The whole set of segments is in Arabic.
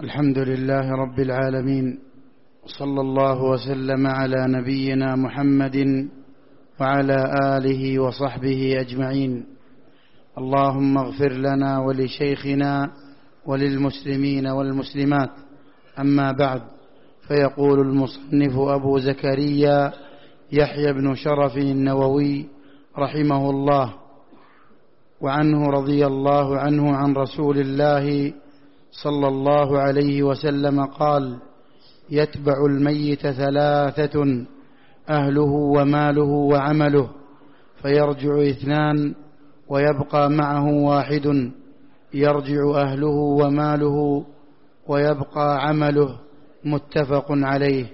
الحمد لله رب العالمين، صلى الله وسلم على نبينا محمد وعلى آله وصحبه أجمعين. اللهم اغفر لنا ولشيخنا وللمسلمين والمسلمات. أما بعد، فيقول المصنف أبو زكريا يحيى بن شرف النووي رحمه الله: وعنه رضي الله عنه عن رسول الله صلى الله عليه وسلم قال: يتبع الميت ثلاثة: أهله وماله وعمله، فيرجع اثنان ويبقى معه واحد، يرجع أهله وماله ويبقى عمله. متفق عليه.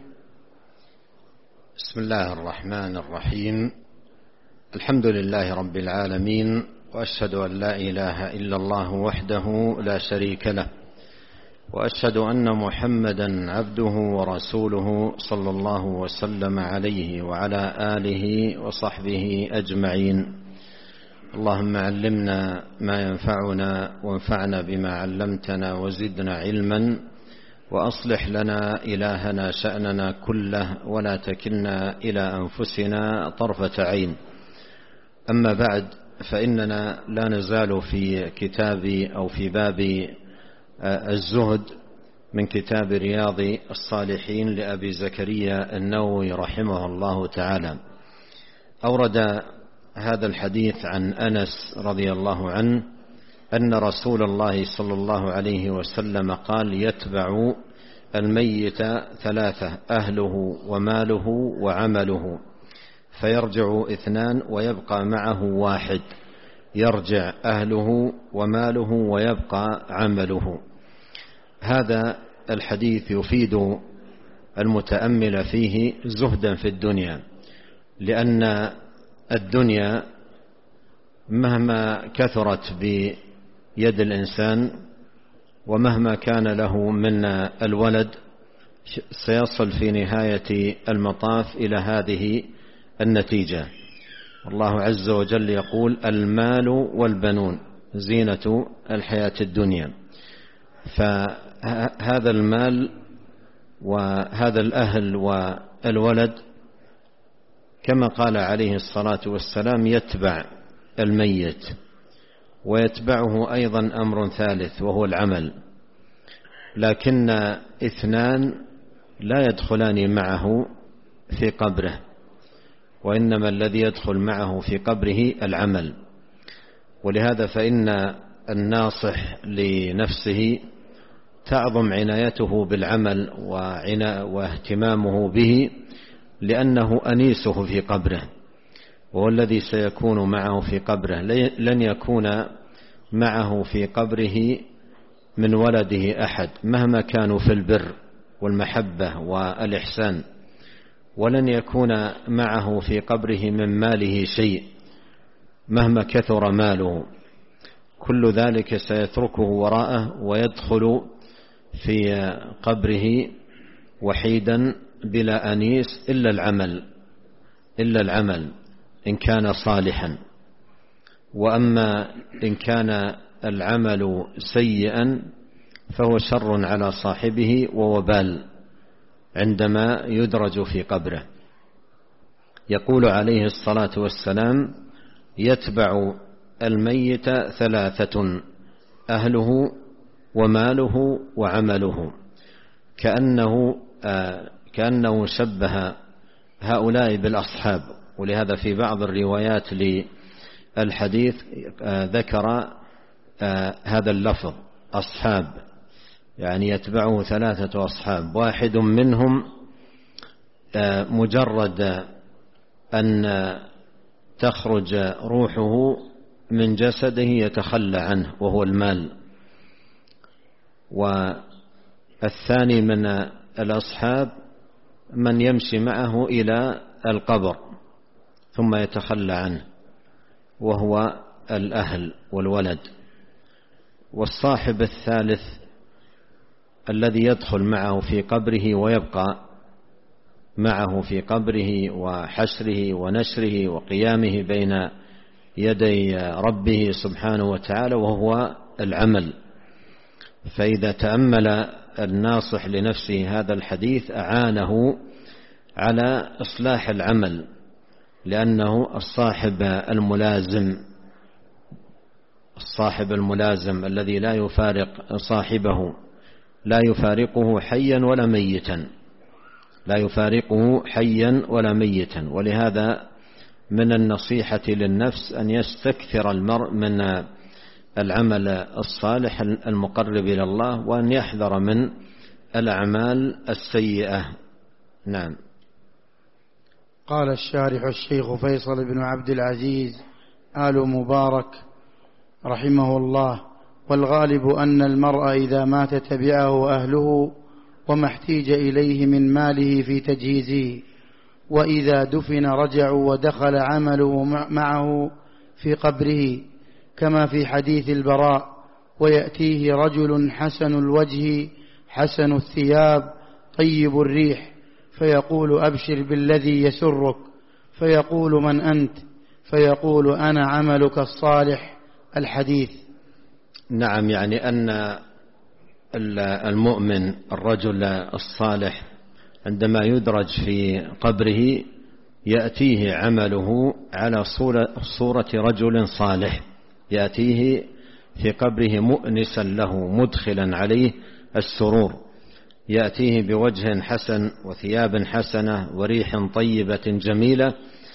بسم الله الرحمن الرحيم. الحمد لله رب العالمين، وأشهد أن لا إله إلا الله وحده لا شريك له، وأشهد أن محمدا عبده ورسوله صلى الله وسلم عليه وعلى آله وصحبه أجمعين. اللهم علمنا ما ينفعنا وانفعنا بما علمتنا وزدنا علما، وأصلح لنا إلهنا شأننا كله، ولا تكلنا إلى أنفسنا طرفة عين. أما بعد، فإننا لا نزال في كتاب أو في باب الزهد من كتاب رياض الصالحين لأبي زكريا النووي رحمه الله تعالى. أورد هذا الحديث عن أنس رضي الله عنه أن رسول الله صلى الله عليه وسلم قال: يتبع الميت ثلاثة: أهله وماله وعمله، فيرجع اثنان ويبقى معه واحد، يرجع أهله وماله ويبقى عمله. هذا الحديث يفيد المتأمل فيه زهدا في الدنيا، لأن الدنيا مهما كثرت بيد الإنسان ومهما كان له من الولد سيصل في نهاية المطاف إلى هذه النتيجة. الله عز وجل يقول: المال والبنون زينة الحياة الدنيا. فهذا المال وهذا الأهل والولد كما قال عليه الصلاة والسلام يتبع الميت، ويتبعه أيضا أمر ثالث وهو العمل، لكن اثنان لا يدخلان معه في قبره، وإنما الذي يدخل معه في قبره العمل. ولهذا فإن الناصح لنفسه تعظم عنايته بالعمل واهتمامه به، لأنه أنيسه في قبره، وهو الذي سيكون معه في قبره. لن يكون معه في قبره من ولده أحد مهما كانوا في البر والمحبة والإحسان، ولن يكون معه في قبره من ماله شيء مهما كثر ماله. كل ذلك سيتركه وراءه ويدخل في قبره وحيدا بلا أنيس إلا العمل إن كان صالحا. وأما إن كان العمل سيئا فهو شر على صاحبه ووبال عندما يدرج في قبره. يقول عليه الصلاة والسلام: يتبع الميت ثلاثة: أهله وماله وعمله. كأنه شبه هؤلاء بالأصحاب. ولهذا في بعض الروايات للحديث ذكر هذا اللفظ أصحاب، يعني يتبعه ثلاثة أصحاب، واحد منهم مجرد أن تخرج روحه من جسده يتخلى عنه وهو المال، والثاني من الأصحاب من يمشي معه إلى القبر ثم يتخلى عنه وهو الأهل والولد، والصاحب الثالث الذي يدخل معه في قبره ويبقى معه في قبره وحشره ونشره وقيامه بين يدي ربه سبحانه وتعالى، وهو العمل. فإذا تأمل الناصح لنفسه هذا الحديث أعانه على إصلاح العمل، لأنه الصاحب الملازم الذي لا يفارق صاحبه، لا يفارقه حيا ولا ميتا. ولهذا من النصيحة للنفس أن يستكثر المرء من العمل الصالح المقرب إلى الله، وأن يحذر من الأعمال السيئة. نعم. قال الشارح الشيخ فيصل بن عبد العزيز آل مبارك رحمه الله: والغالب أن المرء إذا مات تبعه أهله وما احتيج إليه من ماله في تجهيزه، وإذا دفن رجعوا ودخل عمله معه في قبره، كما في حديث البراء: ويأتيه رجل حسن الوجه حسن الثياب طيب الريح فيقول: أبشر بالذي يسرك، فيقول: من أنت؟ فيقول: أنا عملك الصالح. الحديث. نعم، يعني أن المؤمن الرجل الصالح عندما يدرج في قبره يأتيه عمله على صورة رجل صالح، يأتيه في قبره مؤنسا له مدخلا عليه السرور، يأتيه بوجه حسن وثياب حسنة وريح طيبة جميلة،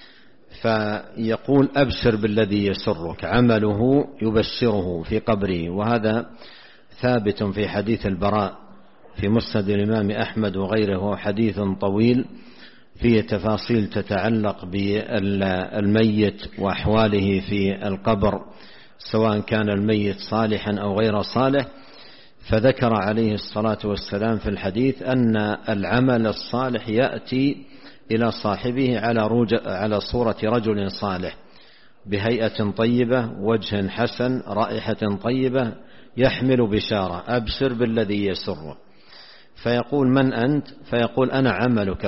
فيقول: أبشر بالذي يسرك. عمله يبشره في قبره. وهذا ثابت في حديث البراء في مسند الإمام أحمد وغيره، وهو حديث طويل فيه تفاصيل تتعلق بالميت وأحواله في القبر، سواء كان الميت صالحا أو غير صالح. فذكر عليه الصلاة والسلام في الحديث أن العمل الصالح يأتي إلى صاحبه على صورة رجل صالح، بهيئة طيبة، وجه حسن، رائحة طيبة، يحمل بشارة: أبشر بالذي يسره. فيقول: من أنت؟ فيقول: أنا عملك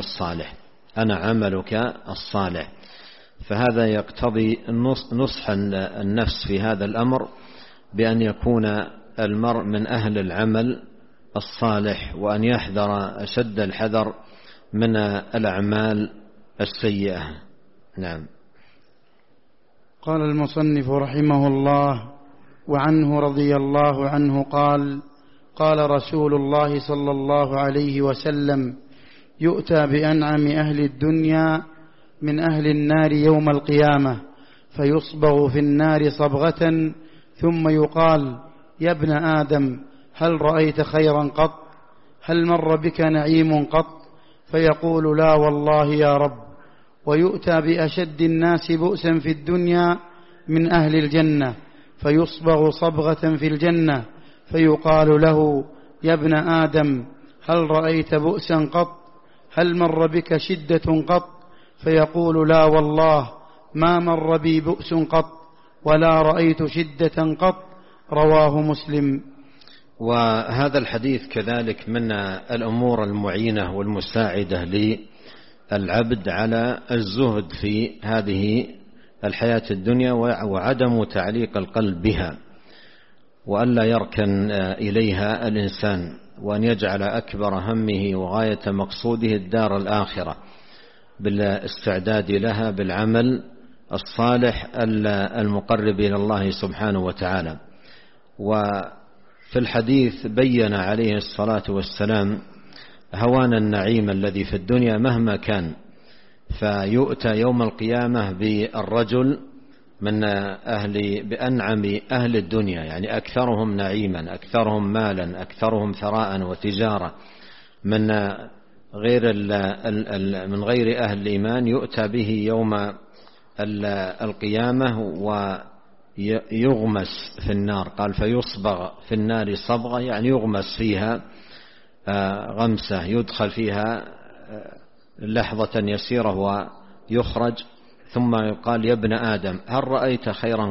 الصالح. فهذا يقتضي نصح النفس في هذا الأمر، بأن يكون المرء من أهل العمل الصالح، وأن يحذر أشد الحذر من الأعمال السيئة. نعم. قال المصنف رحمه الله: وعنه رضي الله عنه قال: قال رسول الله صلى الله عليه وسلم: يؤتى بأنعم أهل الدنيا من أهل النار يوم القيامة، فيصبغ في النار صبغة، ثم يقال: يا ابن آدم، هل رأيت خيرا قط؟ هل مر بك نعيم قط؟ فيقول: لا والله يا رب. ويؤتى بأشد الناس بؤسا في الدنيا من أهل الجنة، فيصبغ صبغة في الجنة، فيقال له: يا ابن آدم، هل رأيت بؤسا قط؟ هل مر بك شدة قط؟ فيقول: لا والله ما مر بي بؤس قط ولا رأيت شدة قط. رواه مسلم. وهذا الحديث كذلك من الأمور المعينة والمساعدة للعبد على الزهد في هذه الحياة الدنيا، وعدم تعليق القلب بها، وألا يركن إليها الإنسان، وأن يجعل أكبر همه وغاية مقصوده الدار الآخرة، بالاستعداد لها بالعمل الصالح المقرب إلى الله سبحانه وتعالى. وفي الحديث بين عليه الصلاة والسلام هوان النعيم الذي في الدنيا مهما كان، فيؤتى يوم القيامة بالرجل بأنعم أهل الدنيا، يعني أكثرهم نعيما، أكثرهم مالا، أكثرهم ثراء وتجارة، من غير أهل الإيمان، يؤتى به يوم القيامة ويغمس في النار. قال: فيصبغ في النار صبغة، يعني يغمس فيها غمسة، يدخل فيها لحظة يسيرة ويخرج، ثم يقال: يا ابن آدم، هل رأيت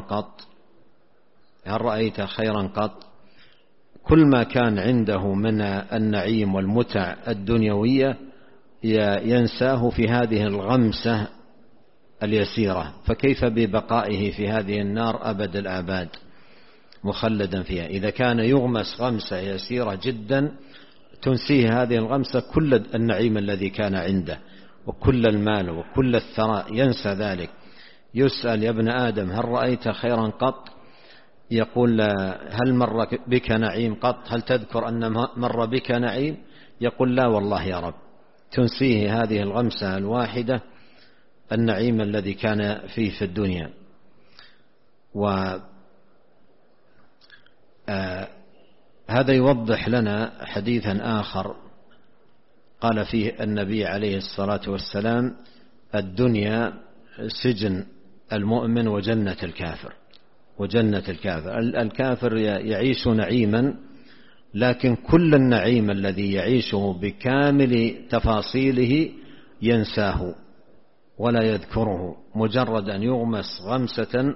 خيرا قط؟ كل ما كان عنده من النعيم والمتع الدنيوية ينساه في هذه الغمسة اليسيرة، فكيف ببقائه في هذه النار أبد الآباد مخلدا فيها؟ إذا كان يغمس غمسة يسيرة جدا تنسيه هذه الغمسة كل النعيم الذي كان عنده وكل المال وكل الثراء، ينسى ذلك. يسأل: يا ابن آدم هل رأيت خيرا قط؟ يقول: هل مر بك نعيم قط؟ هل تذكر أن مر بك نعيم؟ يقول: لا والله يا رب. تنسيه هذه الغمسة الواحدة النعيم الذي كان فيه في الدنيا. هذا يوضح لنا حديثا آخر قال فيه النبي عليه الصلاة والسلام: الدنيا سجن المؤمن وجنة الكافر. وجنة الكافر، الكافر يعيش نعيما، لكن كل النعيم الذي يعيشه بكامل تفاصيله ينساه ولا يذكره. مجرد أن يغمس غمسة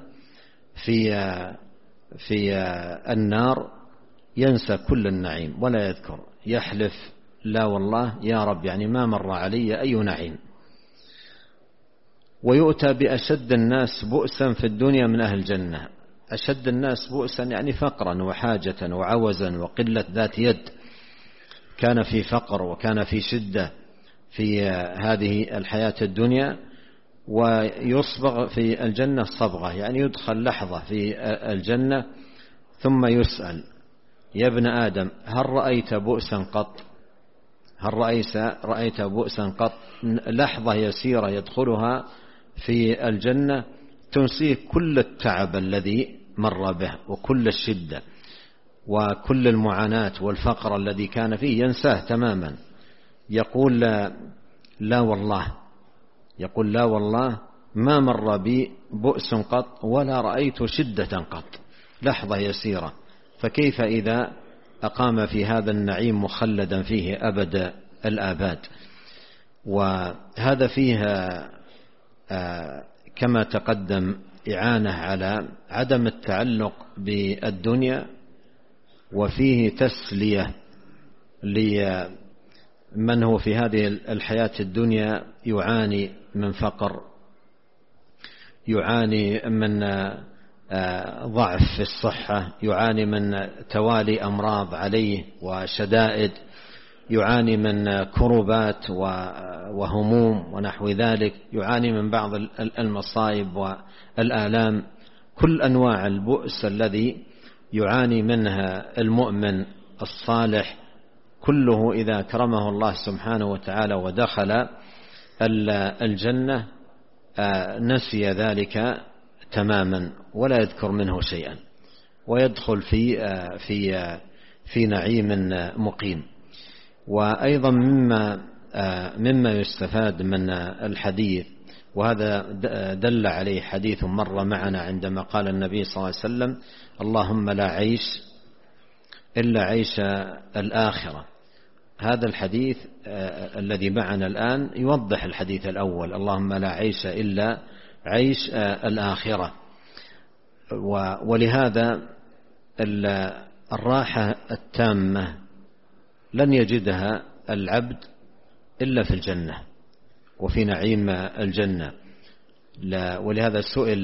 في النار ينسى كل النعيم ولا يذكر، يحلف: لا والله يا رب، يعني ما مر علي أي نعيم. ويؤتى بأشد الناس بؤسا في الدنيا من أهل الجنة. أشد الناس بؤسا يعني فقرا وحاجة وعوزا وقلة ذات يد، كان في فقر وكان في شدة في هذه الحياة الدنيا، ويصبغ في الجنة صبغة، يعني يدخل لحظة في الجنة ثم يسأل: يا ابن آدم هل رأيت بؤسا قط؟ هل رأيت بؤسا قط؟ لحظة يسيرة يدخلها في الجنة تنسيه كل التعب الذي مر به وكل الشدة وكل المعاناة والفقر الذي كان فيه، ينساه تماما. يقول: لا والله، يقول: لا والله ما مر بي بؤس قط ولا رأيت شدة قط. لحظة يسيرة، فكيف إذا أقام في هذا النعيم مخلدا فيه أبد الآباد؟ وهذا فيها كما تقدم إعانة على عدم التعلق بالدنيا، وفيه تسلية لمن هو في هذه الحياة الدنيا يعاني من فقر، يعاني من ضعف في الصحة، يعاني من توالي أمراض عليه وشدائد، يعاني من كربات وهموم ونحو ذلك، يعاني من بعض المصائب والآلام. كل أنواع البؤس الذي يعاني منها المؤمن الصالح كله إذا أكرمه الله سبحانه وتعالى ودخل الجنة نسي ذلك تماما ولا يذكر منه شيئا، ويدخل في نعيم مقيم. وأيضا مما يستفاد من الحديث، وهذا دل عليه حديث مر معنا عندما قال النبي صلى الله عليه وسلم: اللهم لا عيش إلا عيش الآخرة. هذا الحديث الذي معنا الآن يوضح الحديث الأول: اللهم لا عيش إلا عيش الآخرة. ولهذا الراحة التامة لن يجدها العبد إلا في الجنة وفي نعيم الجنة. ولهذا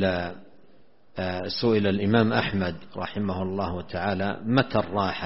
سئل الإمام أحمد رحمه الله تعالى: متى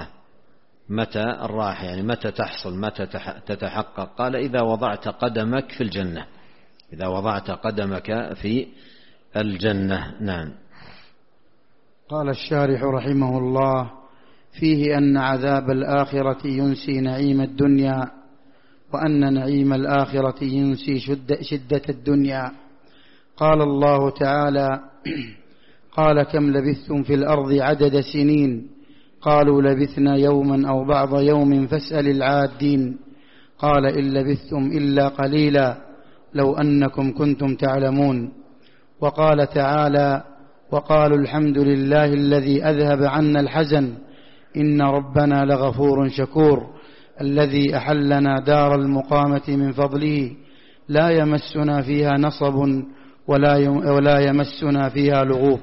الراحة يعني متى تحصل، متى تتحقق؟ قال: إذا وضعت قدمك في الجنة، إذا وضعت قدمك في الجنة. نعم. قال الشارح رحمه الله: فيه أن عذاب الآخرة ينسي نعيم الدنيا، وأن نعيم الآخرة ينسي شدة الدنيا. قال الله تعالى: قال كم لبثتم في الأرض عدد سنين؟ قالوا لبثنا يوما أو بعض يوم فاسأل العادين. قال إن لبثتم إلا قليلا لو أنكم كنتم تعلمون. وقال تعالى: وقالوا الحمد لله الذي أذهب عنا الحزن إن ربنا لغفور شكور الذي أحلنا دار المقامة من فضله لا يمسنا فيها نصب ولا يمسنا فيها لغوب.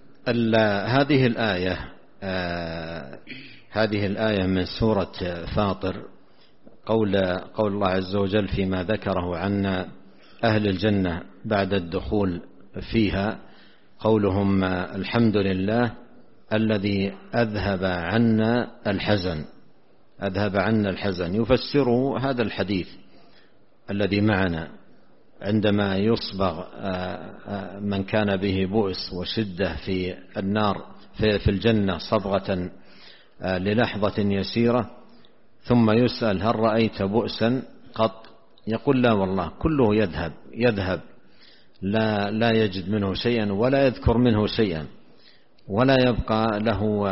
هذه الآية من سورة فاطر، قول الله عز وجل فيما ذكره عن أهل الجنة بعد الدخول فيها، قولهم: الحمد لله الذي أذهب عنا الحزن. أذهب عنا الحزن، يفسره هذا الحديث الذي معنا عندما يصبغ من كان به بؤس وشدة في النار في الجنة صبغة للحظة يسيرة، ثم يسأل هل رأيت بؤسا قط؟ يقول لا والله، كله يذهب لا يجد منه شيئا ولا يذكر منه شيئا، ولا يبقى له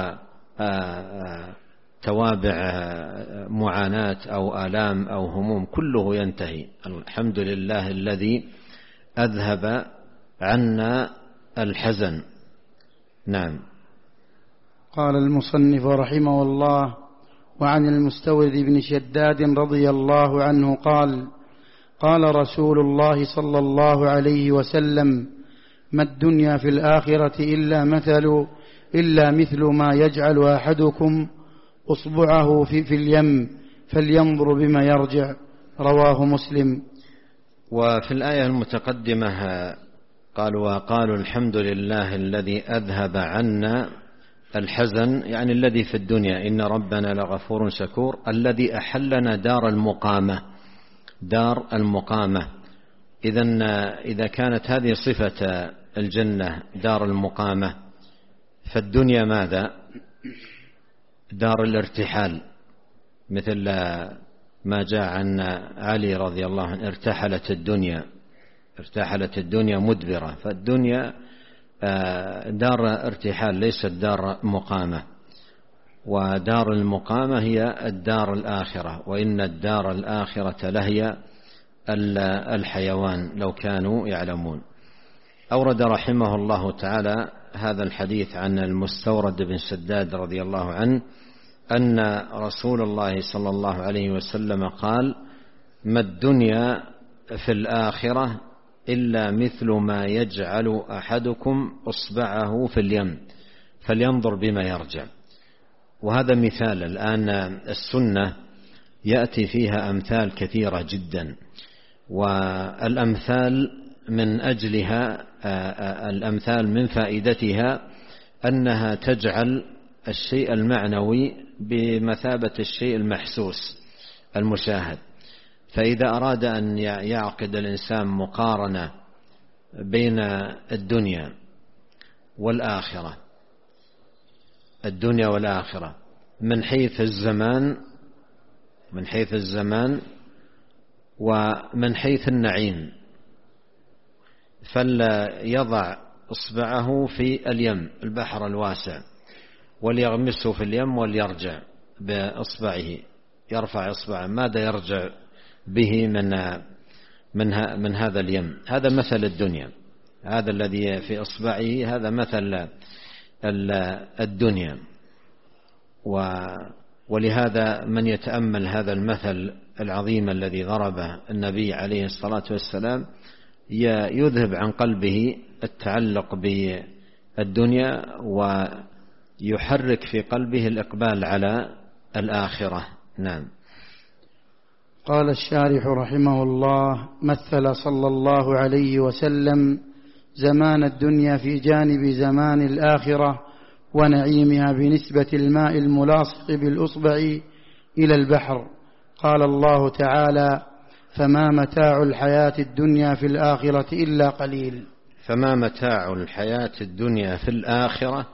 توابع معاناة أو آلام أو هموم، كله ينتهي. الحمد لله الذي أذهب عنا الحزن. نعم. قال المصنف رحمه الله: وعن المستورد بن شداد رضي الله عنه قال: قال رسول الله صلى الله عليه وسلم: ما الدنيا في الآخرة إلا مثل ما يجعل أحدكم أصبعه في اليم فلينظر بما يرجع. رواه مسلم. وفي الآية المتقدمة وقالوا الحمد لله الذي أذهب عنا الحزن، يعني الذي في الدنيا، إن ربنا لغفور شكور، الذي أحلنا دار المقامة. إذا كانت هذه صفة الجنة دار المقامة، فالدنيا ماذا؟ دار الارتحال، مثل ما جاء عن علي رضي الله عنه: ارتحلت الدنيا مدبرة. فالدنيا دار ارتحال ليست دار مقامة، ودار المقامة هي الدار الآخرة، وإن الدار الآخرة لهي الحيوان لو كانوا يعلمون. أورد رحمه الله تعالى هذا الحديث عن المستورد بن شداد رضي الله عنه أن رسول الله صلى الله عليه وسلم قال: ما الدنيا في الآخرة إلا مثل ما يجعل أحدكم إصبعه في اليم فلينظر بما يرجع. وهذا مثال. الآن السنة يأتي فيها أمثال كثيرة جدا، والأمثال من أجلها الأمثال من فائدتها أنها تجعل الشيء المعنوي بمثابة الشيء المحسوس المشاهد. فإذا أراد أن يعقد الإنسان مقارنة بين الدنيا والآخرة من حيث الزمان ومن حيث النعيم، فليضع إصبعه في اليم البحر الواسع وليغمسه في اليم وليرجع بإصبعه، يرفع إصبعه، ماذا يرجع به من هذا اليم؟ هذا مثل الدنيا، هذا الذي في إصبعه هذا مثل الدنيا. ولهذا من يتأمل هذا المثل العظيم الذي ضربه النبي عليه الصلاة والسلام يذهب عن قلبه التعلق بالدنيا ويحرك في قلبه الإقبال على الآخرة. نعم. قال الشارح رحمه الله: مثل صلى الله عليه وسلم زمان الدنيا في جانب زمان الآخرة ونعيمها بنسبة الماء الملاصق بالأصبع إلى البحر. قال الله تعالى: فما متاع الحياة الدنيا في الآخرة إلا قليل. فما متاع الحياة الدنيا في الآخرة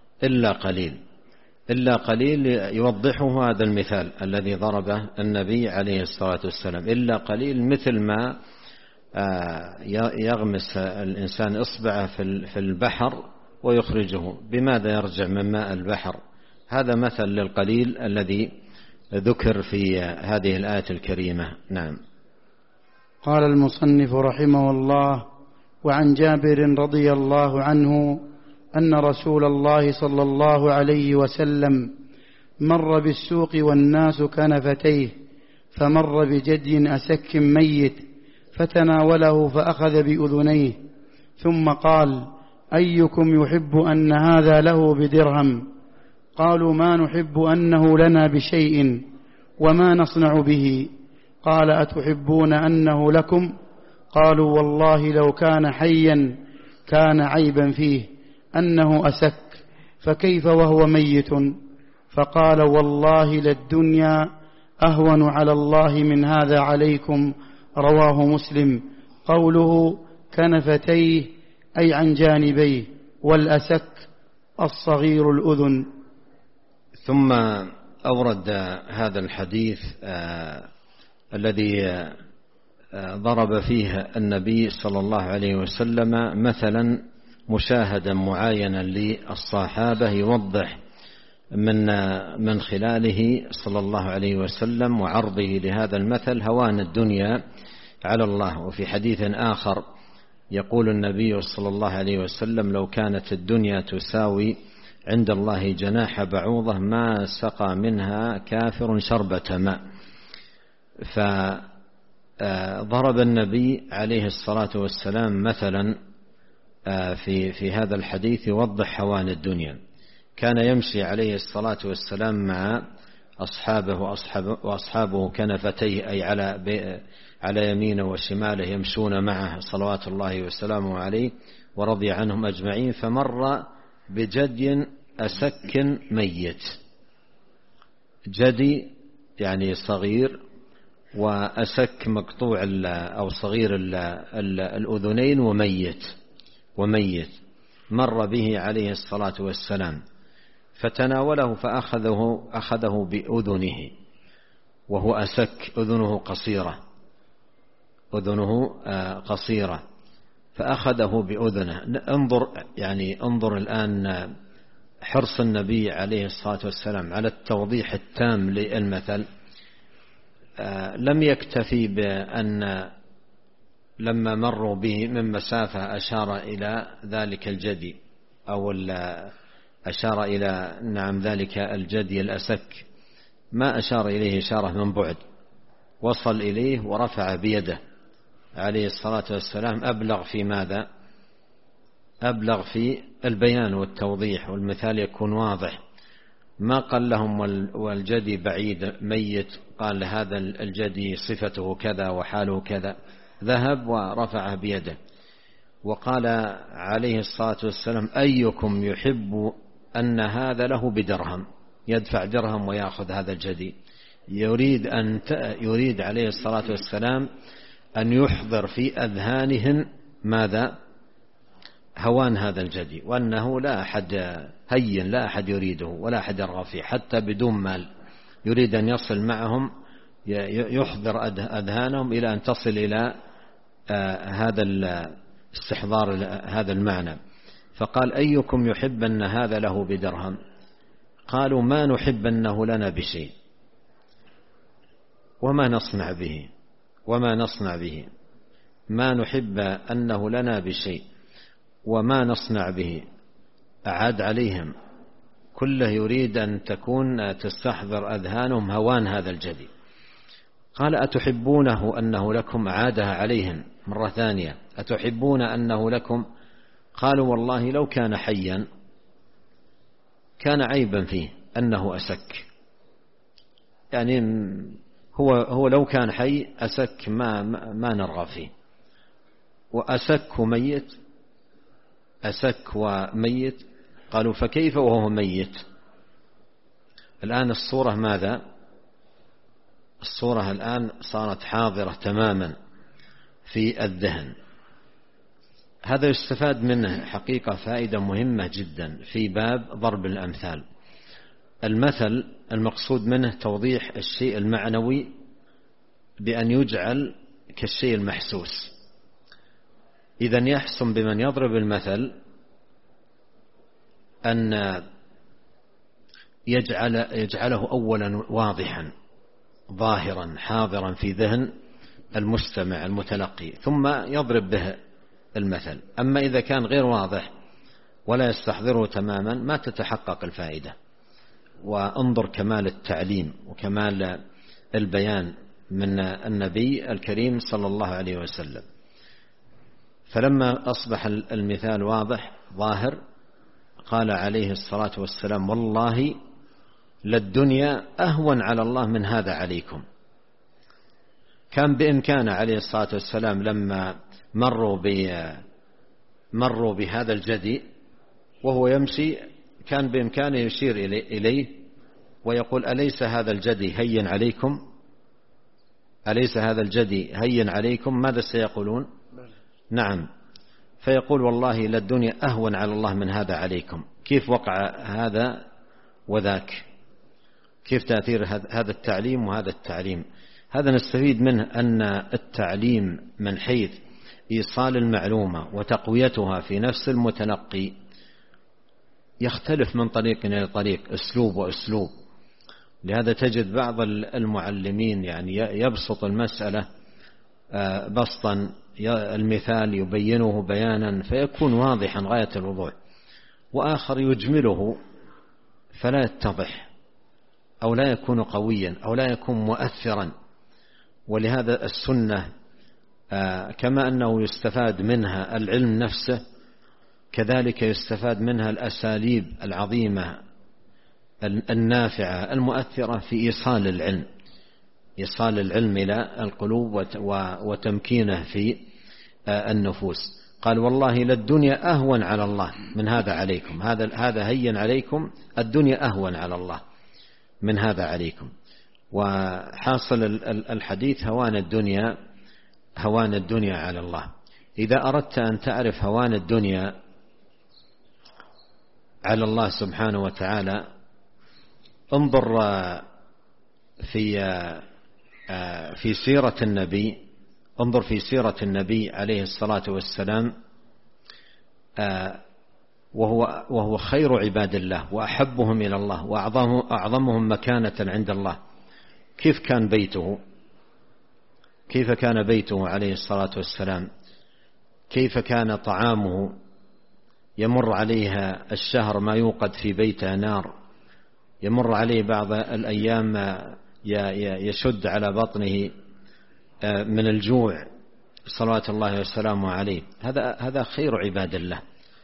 إلا قليل يوضحه هذا المثال الذي ضربه النبي عليه الصلاة والسلام. إلا قليل مثل ما يغمس الإنسان إصبعه في البحر ويخرجه، بماذا يرجع من ماء البحر؟ هذا مثل للقليل الذي ذكر في هذه الآية الكريمة. نعم. قال المصنف رحمه الله: وعن جابر رضي الله عنه أن رسول الله صلى الله عليه وسلم مر بالسوق والناس كنفتيه، فمر بجدي أسك ميت فتناوله فأخذ بأذنيه، ثم قال: أيكم يحب أن هذا له بدرهم؟ قالوا: ما نحب أنه لنا بشيء، وما نصنع به؟ قال: أتحبون أنه لكم؟ قالوا: والله لو كان حيا كان عيبا فيه أنه أسك، فكيف وهو ميت؟ فقال: والله للدنيا أهون على الله من هذا عليكم. رواه مسلم. قوله كنفتيه أي عن جانبيه، والأسك الصغير الأذن. ثم أورد هذا الحديث الذي ضرب فيه النبي صلى الله عليه وسلم مثلا مشاهدا معاينا للصحابة، يوضح من خلاله صلى الله عليه وسلم وعرضه لهذا المثل هوان الدنيا على الله. وفي حديث آخر يقول النبي صلى الله عليه وسلم: لو كانت الدنيا تساوي عند الله جناح بعوضة ما سقى منها كافر شربة ماء. فضرب النبي عليه الصلاة والسلام مثلا في هذا الحديث يوضح هوان الدنيا. كان يمشي عليه الصلاة والسلام مع أصحابه وأصحابه كنفتيه، أي على يمينه وشماله، يمشون معه صلوات الله وسلامه عليه ورضي عنهم أجمعين. فمر بجدي أسك ميت، جدي يعني صغير، وأسك مقطوع أو صغير الأذنين وميت مر به عليه الصلاة والسلام، فتناوله فأخذه بأذنه، وهو أسك أذنه قصيرة فأخذه بأذنه. انظر الآن حرص النبي عليه الصلاة والسلام على التوضيح التام للمثل. لم يكتفي بأن لما مروا به من مسافة أشار إلى ذلك الجدي، أو أشار إلى ذلك الجدي الأسك، ما أشار إليه إشارة من بعد، وصل إليه ورفع بيده عليه الصلاة والسلام. أبلغ في ماذا؟ أبلغ في البيان والتوضيح، والمثال يكون واضح. ما قال لهم والجدي بعيد ميت، قال هذا الجدي صفته كذا وحاله كذا، ذهب ورفعه بيده. وقال عليه الصلاة والسلام: أيكم يحب أن هذا له بدرهم، يدفع درهم ويأخذ هذا الجدي. يريد عليه الصلاة والسلام أن يحضر في أذهانهم ماذا؟ هوان هذا الجدي، وأنه لا أحد يريده ولا أحد يرغب فيه حتى بدون مال. يريد أن يصل معهم، يحضر أذهانهم إلى أن تصل إلى هذا استحضار هذا المعنى. فقال: أيكم يحب أن هذا له بدرهم؟ قالوا: ما نحب أنه لنا بشيء، وما نصنع به، ما نحب أنه لنا بشيء وما نصنع به. أعاد عليهم، كله يريد أن تستحضر أذهانهم هوان هذا الجدي. قال: أتحبونه أنه لكم؟ أعادها عليهم مرة ثانية: أتحبون أنه لكم؟ قالوا: والله لو كان حيا كان عيبا فيه أنه أسك. يعني هو لو كان حي أسك ما نرغب فيه، وأسك وميت. قالوا: فكيف وهو ميت؟ الآن الصورة ماذا؟ الصورة الآن صارت حاضرة تماما في الذهن. هذا يستفاد منه حقيقة فائدة مهمة جدا في باب ضرب الأمثال. المثل المقصود منه توضيح الشيء المعنوي بأن يجعل كالشيء المحسوس. إذن يحسن بمن يضرب المثل أن يجعله أولا واضحا ظاهرا حاضرا في ذهن المستمع المتلقي، ثم يضرب به المثل. أما إذا كان غير واضح ولا يستحضره تماما ما تتحقق الفائدة. وانظر كمال التعليم وكمال البيان من النبي الكريم صلى الله عليه وسلم. فلما أصبح المثال واضح ظاهر قال عليه الصلاة والسلام: والله للدنيا أهون على الله من هذا عليكم. كان بإمكانه عليه الصلاة والسلام لما مروا بهذا الجدي وهو يمشي، كان بإمكانه يشير إليه ويقول أليس هذا الجدي هين عليكم؟ أليس هذا الجدي هين عليكم؟ ماذا سيقولون؟ نعم. فيقول والله للدنيا أهون على الله من هذا عليكم. كيف وقع هذا وذاك؟ كيف تأثير هذا التعليم وهذا التعليم؟ هذا نستفيد منه أن التعليم من حيث إيصال المعلومة وتقويتها في نفس المتلقي يختلف من طريق إلى طريق، أسلوب وأسلوب. لهذا تجد بعض المعلمين يعني يبسط المسألة بسطا، المثال يبينه بيانا فيكون واضحا غاية الوضوح، وآخر يجمله فلا يتضح أو لا يكون قويا أو لا يكون مؤثرا. ولهذا السنة كما أنه يستفاد منها العلم نفسه، كذلك يستفاد منها الأساليب العظيمة النافعة المؤثرة في إيصال العلم، إيصال العلم إلى القلوب وتمكينه في النفوس. قال والله للدنيا أهون على الله من هذا عليكم، هذا هين عليكم، الدنيا أهون على الله من هذا عليكم. وحاصل الحديث هوان الدنيا على الله. إذا أردت أن تعرف هوان الدنيا على الله سبحانه وتعالى انظر في سيرة النبي، انظر في سيرة النبي عليه الصلاة والسلام، وهو خير عباد الله وأحبهم إلى الله وأعظمهم مكانة عند الله. كيف كان بيته؟ كيف كان بيته عليه الصلاة والسلام؟ كيف كان طعامه؟ يمر عليها الشهر ما يوقد في بيته نار، يمر عليه بعض الأيام يشد على بطنه من الجوع صلوات الله وسلامه عليه. هذا خير عباد الله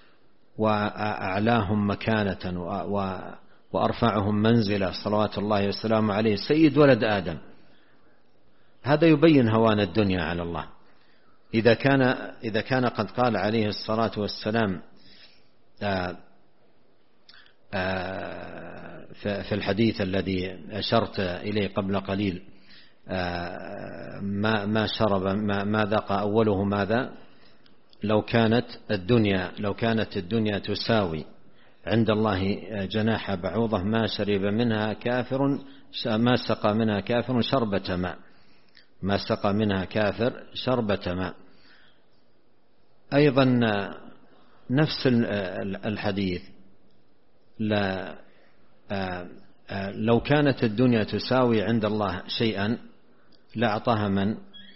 وأعلاهم مكانة وأرفعهم منزلة صلوات الله وسلامه عليه، سيد ولد آدم. هذا يبين هوان الدنيا على الله. إذا كان قد قال عليه الصلاة والسلام في الحديث الذي أشرت إليه قبل قليل، ما شرب ما ذاق أوله ماذا؟ لو كانت الدنيا تساوي عند الله جناح بعوضة ما شرب منها كافر، ما سقى منها كافر شربة ماء، ما سقى منها كافر شربة ماء. أيضا نفس الحديث، لو كانت الدنيا تساوي عند الله شيئا لأعطاها من؟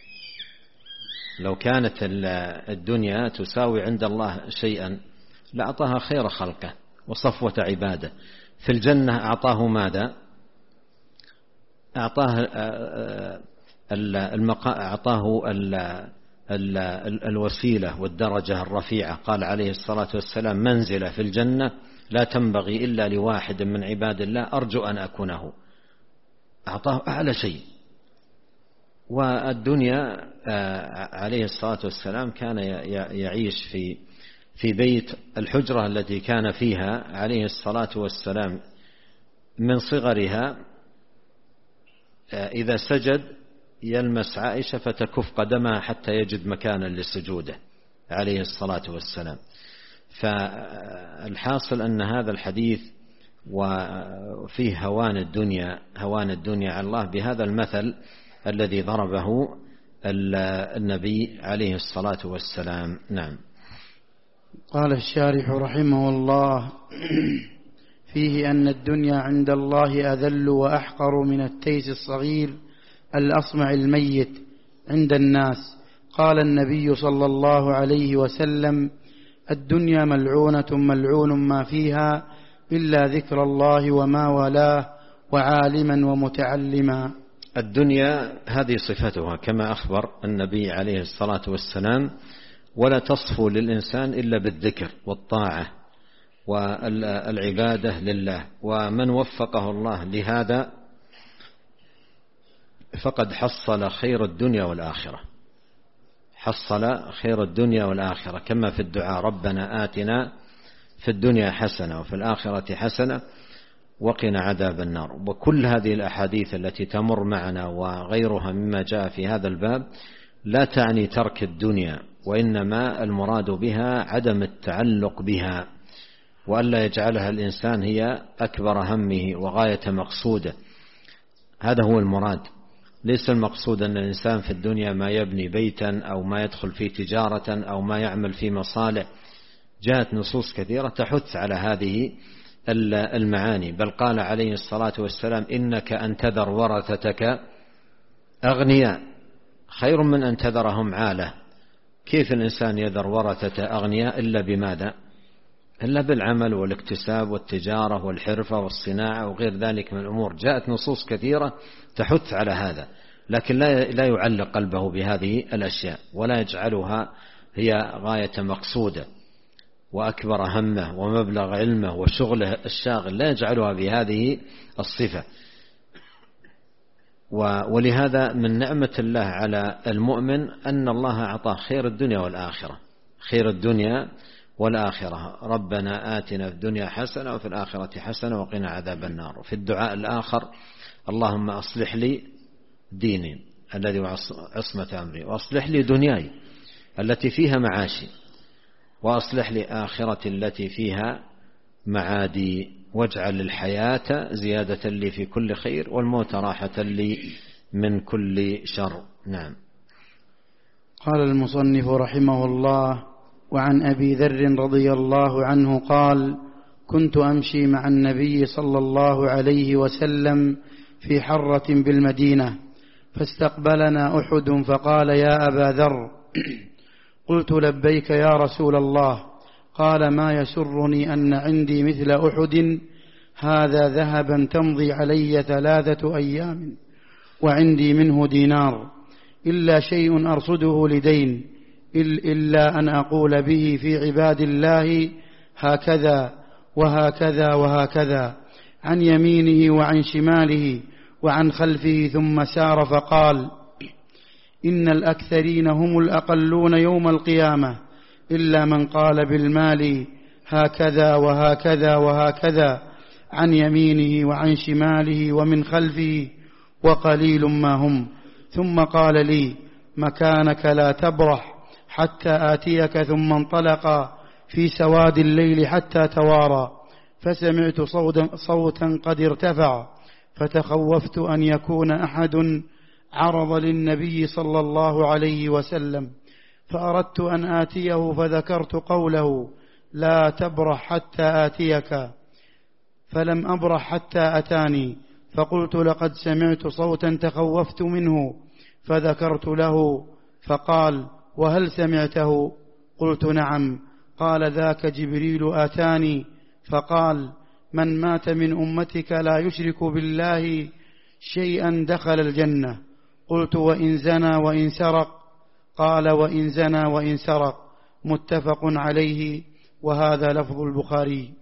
لو كانت الدنيا تساوي عند الله شيئا لأعطاها خير خلقه وصفوة عباده. في الجنة أعطاه ماذا؟ أعطاه الوسيلة والدرجة الرفيعة. قال عليه الصلاة والسلام منزلة في الجنة لا تنبغي إلا لواحد من عباد الله أرجو أن أكونه. أعطاه أعلى شيء. والدنيا عليه الصلاة والسلام كان يعيش في بيت الحجرة التي كان فيها عليه الصلاة والسلام من صغرها، إذا سجد يلمس عائشة فتكف قدمها حتى يجد مكانا لسجوده عليه الصلاة والسلام. فالحاصل أن هذا الحديث وفيه هوان الدنيا على الله بهذا المثل الذي ضربه النبي عليه الصلاة والسلام. نعم. قال الشارح رحمه الله: فيه أن الدنيا عند الله أذل وأحقر من التيس الصغير الأصمع الميت عند الناس. قال النبي صلى الله عليه وسلم: الدنيا ملعونة ملعون ما فيها إلا ذكر الله وما والاه وعالما ومتعلما. الدنيا هذه صفتها كما أخبر النبي عليه الصلاة والسلام، ولا تصفو للإنسان إلا بالذكر والطاعة والعبادة لله. ومن وفقه الله لهذا فقد حصل خير الدنيا والآخرة، حصل خير الدنيا والآخرة، كما في الدعاء: ربنا آتنا في الدنيا حسنة وفي الآخرة حسنة وقنا عذاب النار. وكل هذه الأحاديث التي تمر معنا وغيرها مما جاء في هذا الباب لا تعني ترك الدنيا، وإنما المراد بها عدم التعلق بها، وألا يجعلها الإنسان هي أكبر همه وغاية مقصوده. هذا هو المراد. ليس المقصود أن الإنسان في الدنيا ما يبني بيتا أو ما يدخل في تجارة أو ما يعمل في مصالح. جاءت نصوص كثيرة تحث على هذه المعاني، بل قال عليه الصلاة والسلام: إنك أن تذر ورثتك أغنياء خير من أن تذرهم عالة. كيف الإنسان يذر ورثة أغنياء إلا بماذا؟ إلا بالعمل والاكتساب والتجارة والحرفة والصناعة وغير ذلك من الأمور. جاءت نصوص كثيرة تحث على هذا، لكن لا يعلق قلبه بهذه الأشياء ولا يجعلها هي غاية مقصودة وأكبر همه ومبلغ علمه وشغله الشاغل، لا يجعلها بهذه الصفة. ولهذا من نعمة الله على المؤمن أن الله أعطاه خير الدنيا والآخرة، خير الدنيا والآخرة. ربنا آتنا في الدنيا حسنة وفي الآخرة حسنة وقنا عذاب النار. وفي الدعاء الآخر: اللهم أصلح لي ديني الذي هو عصمة أمري، وأصلح لي دنياي التي فيها معاشي، وأصلح لي آخرتي التي فيها معادي، واجعل الحياة زيادة لي في كل خير والموت راحة لي من كل شر. نعم. قال المصنف رحمه الله: وعن أبي ذر رضي الله عنه قال: كنت أمشي مع النبي صلى الله عليه وسلم في حرة بالمدينة، فاستقبلنا أحد فقال: يا أبا ذر. قلت: لبيك يا رسول الله. قال: ما يسرني أن عندي مثل أحد هذا ذهبا تمضي علي 3 أيام وعندي منه دينار، إلا شيء أرصده لدين، إلا أن أقول به في عباد الله هكذا وهكذا وهكذا، عن يمينه وعن شماله وعن خلفه. ثم سار فقال: إن الأكثرين هم الأقلون يوم القيامة، إلا من قال بالمال هكذا وهكذا وهكذا، عن يمينه وعن شماله ومن خلفه، وقليل ما هم. ثم قال لي: مكانك لا تبرح حتى آتيك. ثم انطلق في سواد الليل حتى توارى، فسمعت صوتا قد ارتفع، فتخوفت أن يكون أحد عرض للنبي صلى الله عليه وسلم، فأردت أن آتيه، فذكرت قوله: لا تبرح حتى آتيك، فلم أبرح حتى أتاني، فقلت: لقد سمعت صوتا تخوفت منه، فذكرت له، فقال: وهل سمعته؟ قلت: نعم. قال: ذاك جبريل آتاني فقال: من مات من أمتك لا يشرك بالله شيئا دخل الجنة. قلت: وإن زنى وإن سرق؟ قال: وإن زنى وإن سرق. متفق عليه، وهذا لفظ البخاري.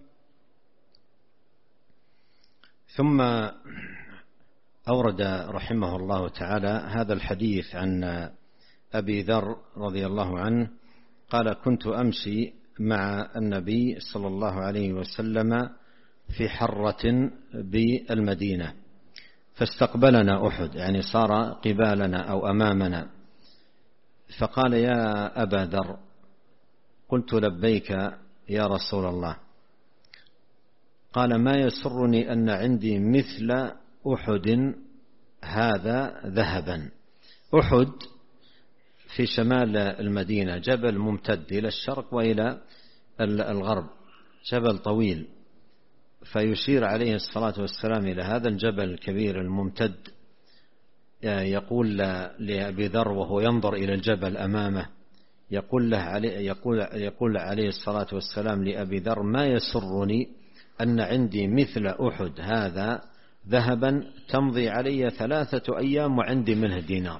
ثم أورد رحمه الله تعالى هذا الحديث عن أبي ذر رضي الله عنه قال: كنت أمشي مع النبي صلى الله عليه وسلم في حرة بالمدينة، فاستقبلنا أحد، يعني صار قبالنا أو أمامنا، فقال: يا أبا ذر. قلت: لبيك يا رسول الله. قال: ما يسرني أن عندي مثل أحد هذا ذهبا. أحد في شمال المدينة، جبل ممتد إلى الشرق وإلى الغرب، جبل طويل، فيشير عليه الصلاة والسلام إلى هذا الجبل الكبير الممتد، يقول لأبي ذر وهو ينظر إلى الجبل أمامه، يقول عليه الصلاة والسلام لأبي ذر: ما يسرني أن عندي مثل أحد هذا ذهبا تمضي علي 3 أيام وعندي منه دينار.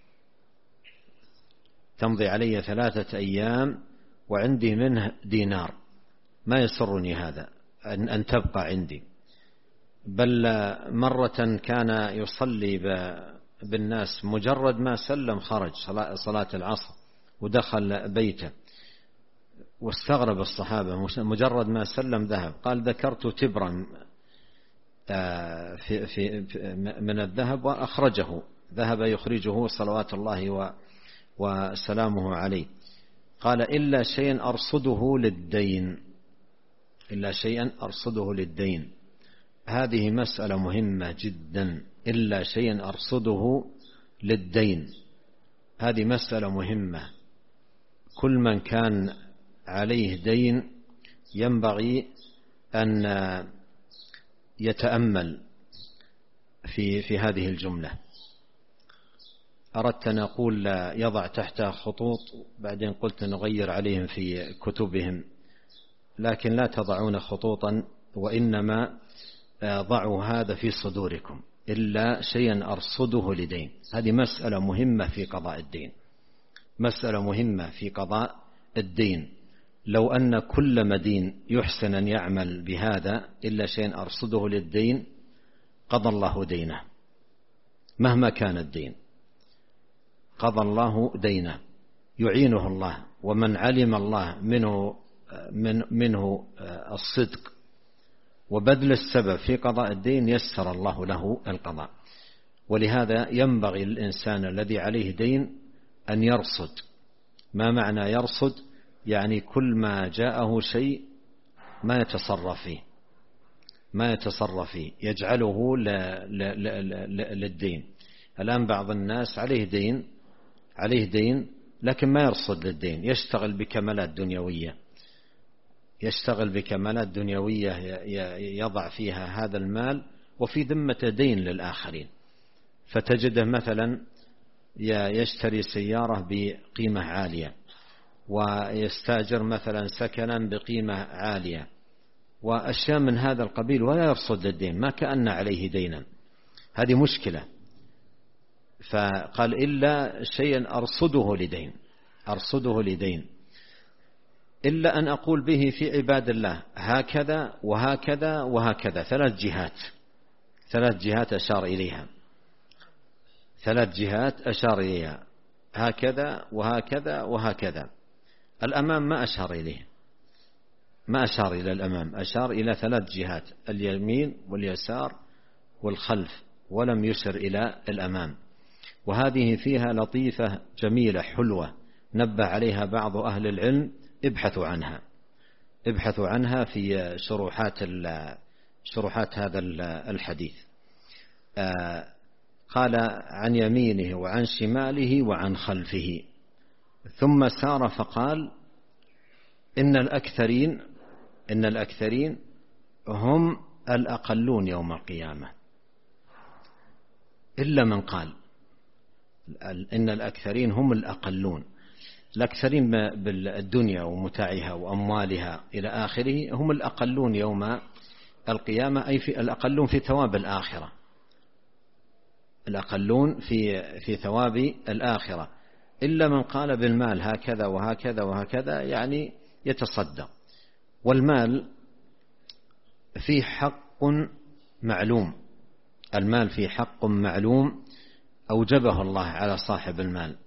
تمضي علي 3 أيام وعندي منه دينار. ما يسرني هذا أن تبقى عندي. بل مرة كان يصلي بالناس، مجرد ما سلم خرج صلاة العصر ودخل بيته، واستغرب الصحابة، مجرد ما سلم ذهب. قال: ذكرت تبرا من الذهب وأخرجه، ذهب يخرجه صلوات الله وسلامه عليه. قال إلا شيئا أرصده للدين، إلا شيئا أرصده للدين. هذه مسألة مهمة جدا، إلا شيئا أرصده للدين، هذه مسألة مهمة. كل من كان عليه دين ينبغي أن يتأمل في هذه الجملة. أردت أن أقول يضع تحتها خطوط، بعدين قلت نغير عليهم في كتبهم، لكن لا تضعون خطوطا، وإنما ضعوا هذا في صدوركم، إلا شيئا أرصده لدين. هذه مسألة مهمة في قضاء الدين، مسألة مهمة في قضاء الدين. لو أن كل مدين يحسن أن يعمل بهذا، إلا شيئا أرصده للدين، قضى الله دينه مهما كان الدين، قضى الله دينه، يعينه الله. ومن علم الله منه الصدق وبذل السبب في قضاء الدين، يسر الله له القضاء. ولهذا ينبغي للإنسان الذي عليه دين أن يرصد. ما معنى يرصد؟ يعني كل ما جاءه شيء ما يتصرف فيه، ما يتصرف فيه، يجعله للدين. الآن بعض الناس عليه دين لكن ما يرصد للدين، يشتغل بكمالات دنيوية، يشتغل بكمالات دنيوية يضع فيها هذا المال وفي ذمة دين للآخرين. فتجده مثلا يشتري سيارة بقيمة عالية، ويستاجر مثلا سكنا بقيمة عالية، وأشياء من هذا القبيل، ولا يرصد للدين، ما كأن عليه دينا. هذه مشكلة. فقال إلا شيئا أرصده لدين، أرصده لدين، إلا أن أقول به في عباد الله هكذا وهكذا وهكذا. ثلاث جهات أشار إليها، ثلاث جهات أشار إليها، هكذا وهكذا وهكذا. الأمام ما أشار إليه، ما أشار إلى الأمام، أشار إلى ثلاث جهات، اليمين واليسار والخلف، ولم يشر إلى الأمام. وهذه فيها لطيفة جميلة حلوة نبه عليها بعض أهل العلم، ابحثوا عنها في شروحات هذا الحديث. قال عن يمينه وعن شماله وعن خلفه، ثم سار فقال إن الأكثرين هم الأقلون يوم القيامة، إلا من قال إن الأكثرين هم الأقلون. الأكثرين بالدنيا ومتاعها وأموالها إلى آخره هم الأقلون يوم القيامة، أي في الأقلون في ثواب الآخرة، الأقلون في ثواب الآخرة. إلا من قال بالمال هكذا وهكذا وهكذا، يعني يتصدق. والمال فيه حق معلوم، المال فيه حق معلوم أوجبه الله على صاحب المال،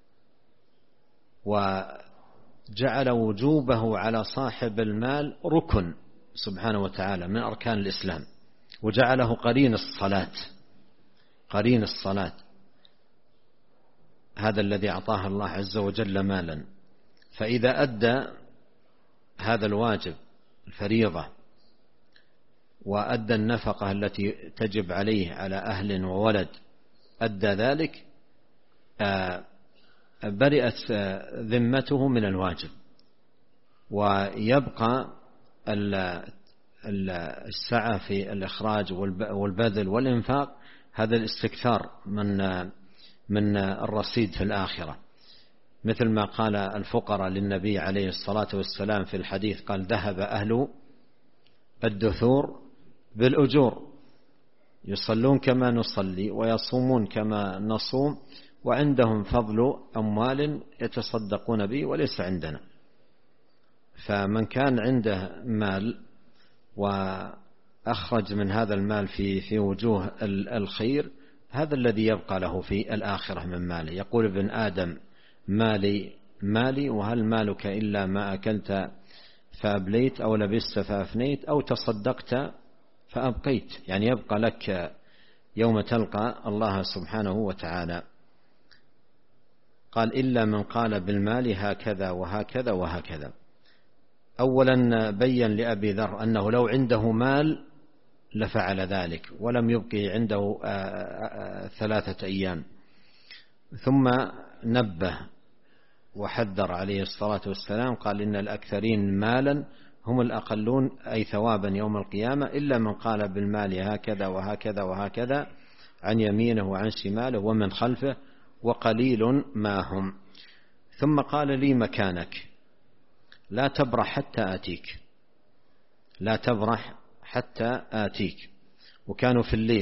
وجعل وجوبه على صاحب المال ركن سبحانه وتعالى من أركان الإسلام، وجعله قرين الصلاة. هذا الذي أعطاه الله عز وجل مالا، فإذا أدى هذا الواجب الفريضة، وأدى النفقة التي تجب عليه على أهل وولد، أدى ذلك، برئت ذمته من الواجب، ويبقى السعة في الإخراج والبذل والإنفاق، هذا الاستكثار من الرصيد في الآخرة. مثل ما قال الفقراء للنبي عليه الصلاة والسلام في الحديث، قال ذهب أهل الدثور بالأجور، يصلون كما نصلي ويصومون كما نصوم، وعندهم فضل أموال يتصدقون به وليس عندنا. فمن كان عنده مال وأخرج من هذا المال في وجوه الخير، هذا الذي يبقى له في الآخرة من ماله. يقول ابن آدم مالي وهل مالك إلا ما أكلت فأبليت، أو لبست فأفنيت، أو تصدقت فأبقيت، يعني يبقى لك يوم تلقى الله سبحانه وتعالى. قال إلا من قال بالمال هكذا وهكذا وهكذا. أولا بين لأبي ذر أنه لو عنده مال لفعل ذلك ولم يبقي عنده 3 أيام. ثم نبه وحذر عليه الصلاة والسلام، قال إن الأكثرين مالا هم الأقلون أي ثوابا يوم القيامة، إلا من قال بالمال هكذا وهكذا وهكذا عن يمينه وعن شماله ومن خلفه وقليل ما هم. ثم قال لي مكانك لا تبرح حتى آتيك، لا تبرح حتى آتيك. وكانوا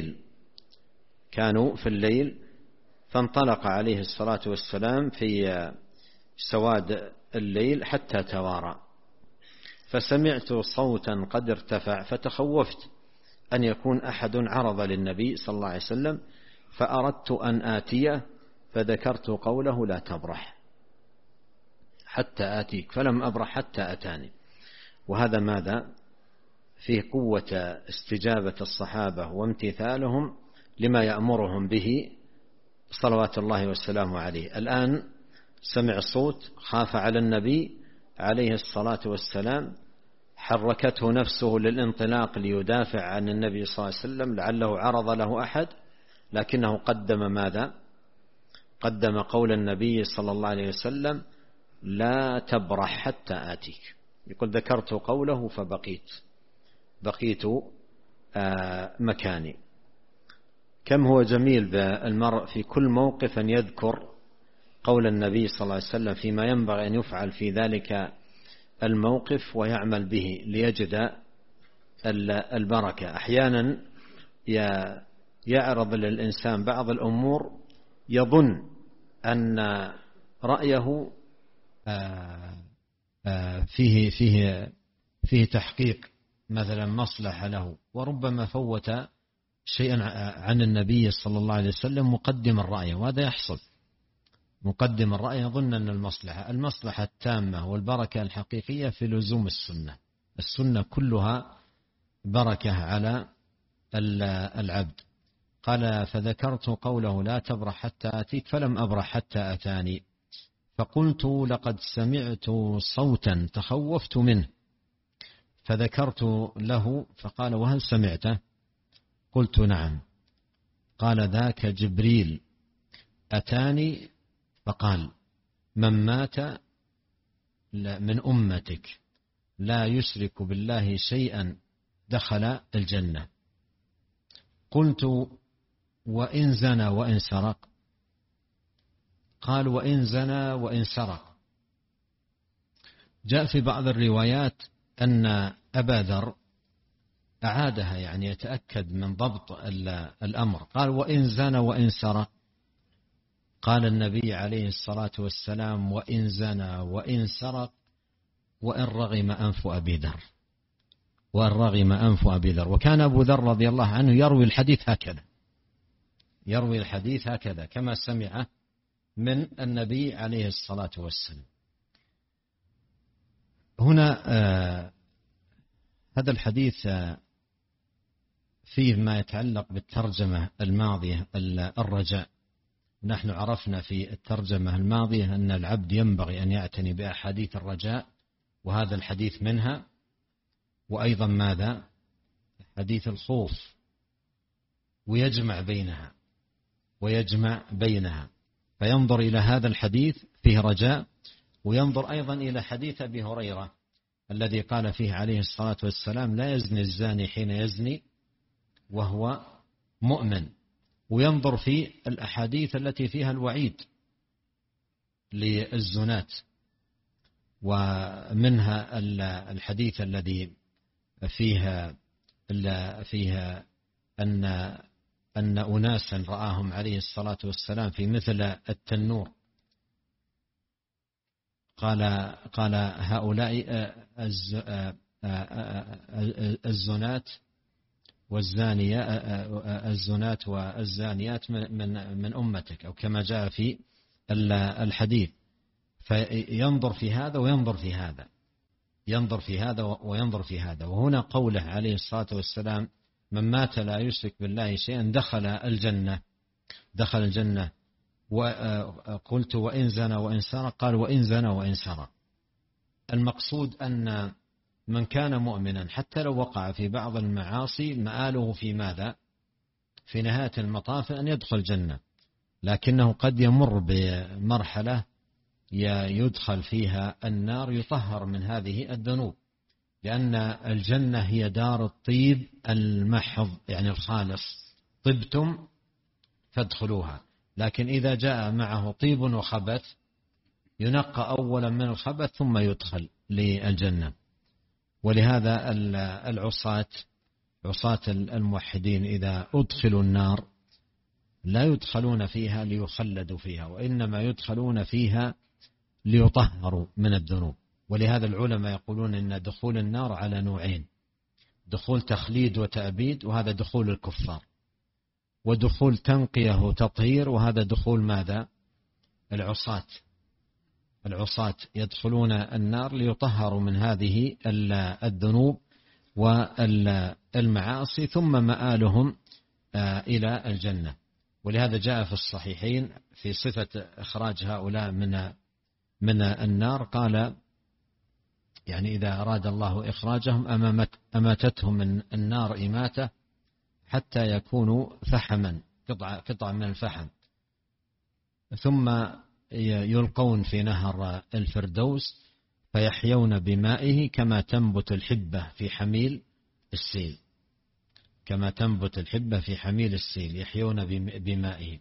في الليل فانطلق عليه الصلاة والسلام في سواد الليل حتى توارى، فسمعت صوتا قد ارتفع فتخوفت أن يكون أحد عرض للنبي صلى الله عليه وسلم، فأردت أن آتيه فذكرت قوله لا تبرح حتى آتيك، فلم أبرح حتى أتاني. وهذا ماذا؟ فيه قوة استجابة الصحابة وامتثالهم لما يأمرهم به صلوات الله والسلام عليه. الآن سمع صوت، خاف على النبي عليه الصلاة والسلام، حركته نفسه للانطلاق ليدافع عن النبي صلى الله عليه وسلم لعله عرض له أحد، لكنه قدم ماذا؟ قدم قول النبي صلى الله عليه وسلم لا تبرح حتى آتيك. يقول ذكرت قوله فبقيت مكاني. كم هو جميل بالمرء في كل موقف أن يذكر قول النبي صلى الله عليه وسلم فيما ينبغي أن يفعل في ذلك الموقف ويعمل به ليجد البركة. أحيانا يعرض للإنسان بعض الأمور يظن أن رأيه فيه تحقيق مثلا مصلحة له، وربما فوت شيئا عن النبي صلى الله عليه وسلم مقدم الرأي، وهذا يحصل. مقدم الرأي يظن أن المصلحة التامة والبركة الحقيقية في لزوم السنة كلها بركة على العبد. قال فذكرت قوله لا تبرح حتى آتيك فلم أبرح حتى أتاني، فقلت لقد سمعت صوتا تخوفت منه، فذكرت له فقال وهل سمعته؟ قلت نعم. قال ذاك جبريل أتاني فقال من مات من أمتك لا يشرك بالله شيئا دخل الجنة. قلت وإن زنى وإن سرق؟ قال وإن زنى وإن سرق. جاء في بعض الروايات أن أبا ذر أعادها، يعني يتأكد من ضبط الأمر. قال وإن زنى وإن سرق؟ قال النبي عليه الصلاة والسلام وإن زنى وإن سرق وإن رغم أنف أبي ذر، وإن رغم أنف أبي ذر. وكان أبو ذر رضي الله عنه يروي الحديث هكذا كما سمعه من النبي عليه الصلاة والسلام. هنا هذا الحديث فيه ما يتعلق بالترجمة الماضية الرجاء. نحن عرفنا في الترجمة الماضية أن العبد ينبغي أن يعتني بأحاديث الرجاء، وهذا الحديث منها، وأيضا ماذا؟ حديث الخوف، ويجمع بينها فينظر إلى هذا الحديث فيه رجاء، وينظر أيضا إلى حديث أبي هريرة الذي قال فيه عليه الصلاة والسلام لا يزني الزاني حين يزني وهو مؤمن، وينظر في الأحاديث التي فيها الوعيد للزنات، ومنها الحديث الذي فيها أن أناسا رآهم عليه الصلاة والسلام في مثل التنور، قال هؤلاء الزنات والزانيات من أمتك، أو كما جاء في الحديث. فينظر في هذا وينظر في هذا، وهنا قوله عليه الصلاة والسلام من مات لا يشرك بالله شيئا دخل الجنة. وقلت وإن زنى وإن سرق، قال وإن زنى وإن سرق. المقصود أن من كان مؤمنا حتى لو وقع في بعض المعاصي مآله في ماذا؟ في نهاية المطاف أن يدخل الجنة، لكنه قد يمر بمرحلة يدخل فيها النار يطهر من هذه الذنوب، لأن الجنة هي دار الطيب المحض، يعني الخالص، طبتم فادخلوها. لكن إذا جاء معه طيب وخبث ينقى أولا من الخبث ثم يدخل للجنة. ولهذا عصاة الموحدين إذا أدخلوا النار لا يدخلون فيها ليخلدوا فيها، وإنما يدخلون فيها ليطهروا من الذنوب. ولهذا العلماء يقولون إن دخول النار على نوعين: دخول تخليد وتأبيد، وهذا دخول الكفار، ودخول تنقية وتطهير، وهذا دخول ماذا؟ العصاة يدخلون النار ليطهروا من هذه الذنوب والمعاصي، ثم مآلهم إلى الجنة. ولهذا جاء في الصحيحين في صفة إخراج هؤلاء من النار، قال يعني إذا أراد الله إخراجهم أماتتهم من النار إماتة حتى يكونوا فحما، قطعة من الفحم، ثم يلقون في نهر الفردوس فيحيون بمائه كما تنبت الحبة في حميل السيل، يحيون بمائه.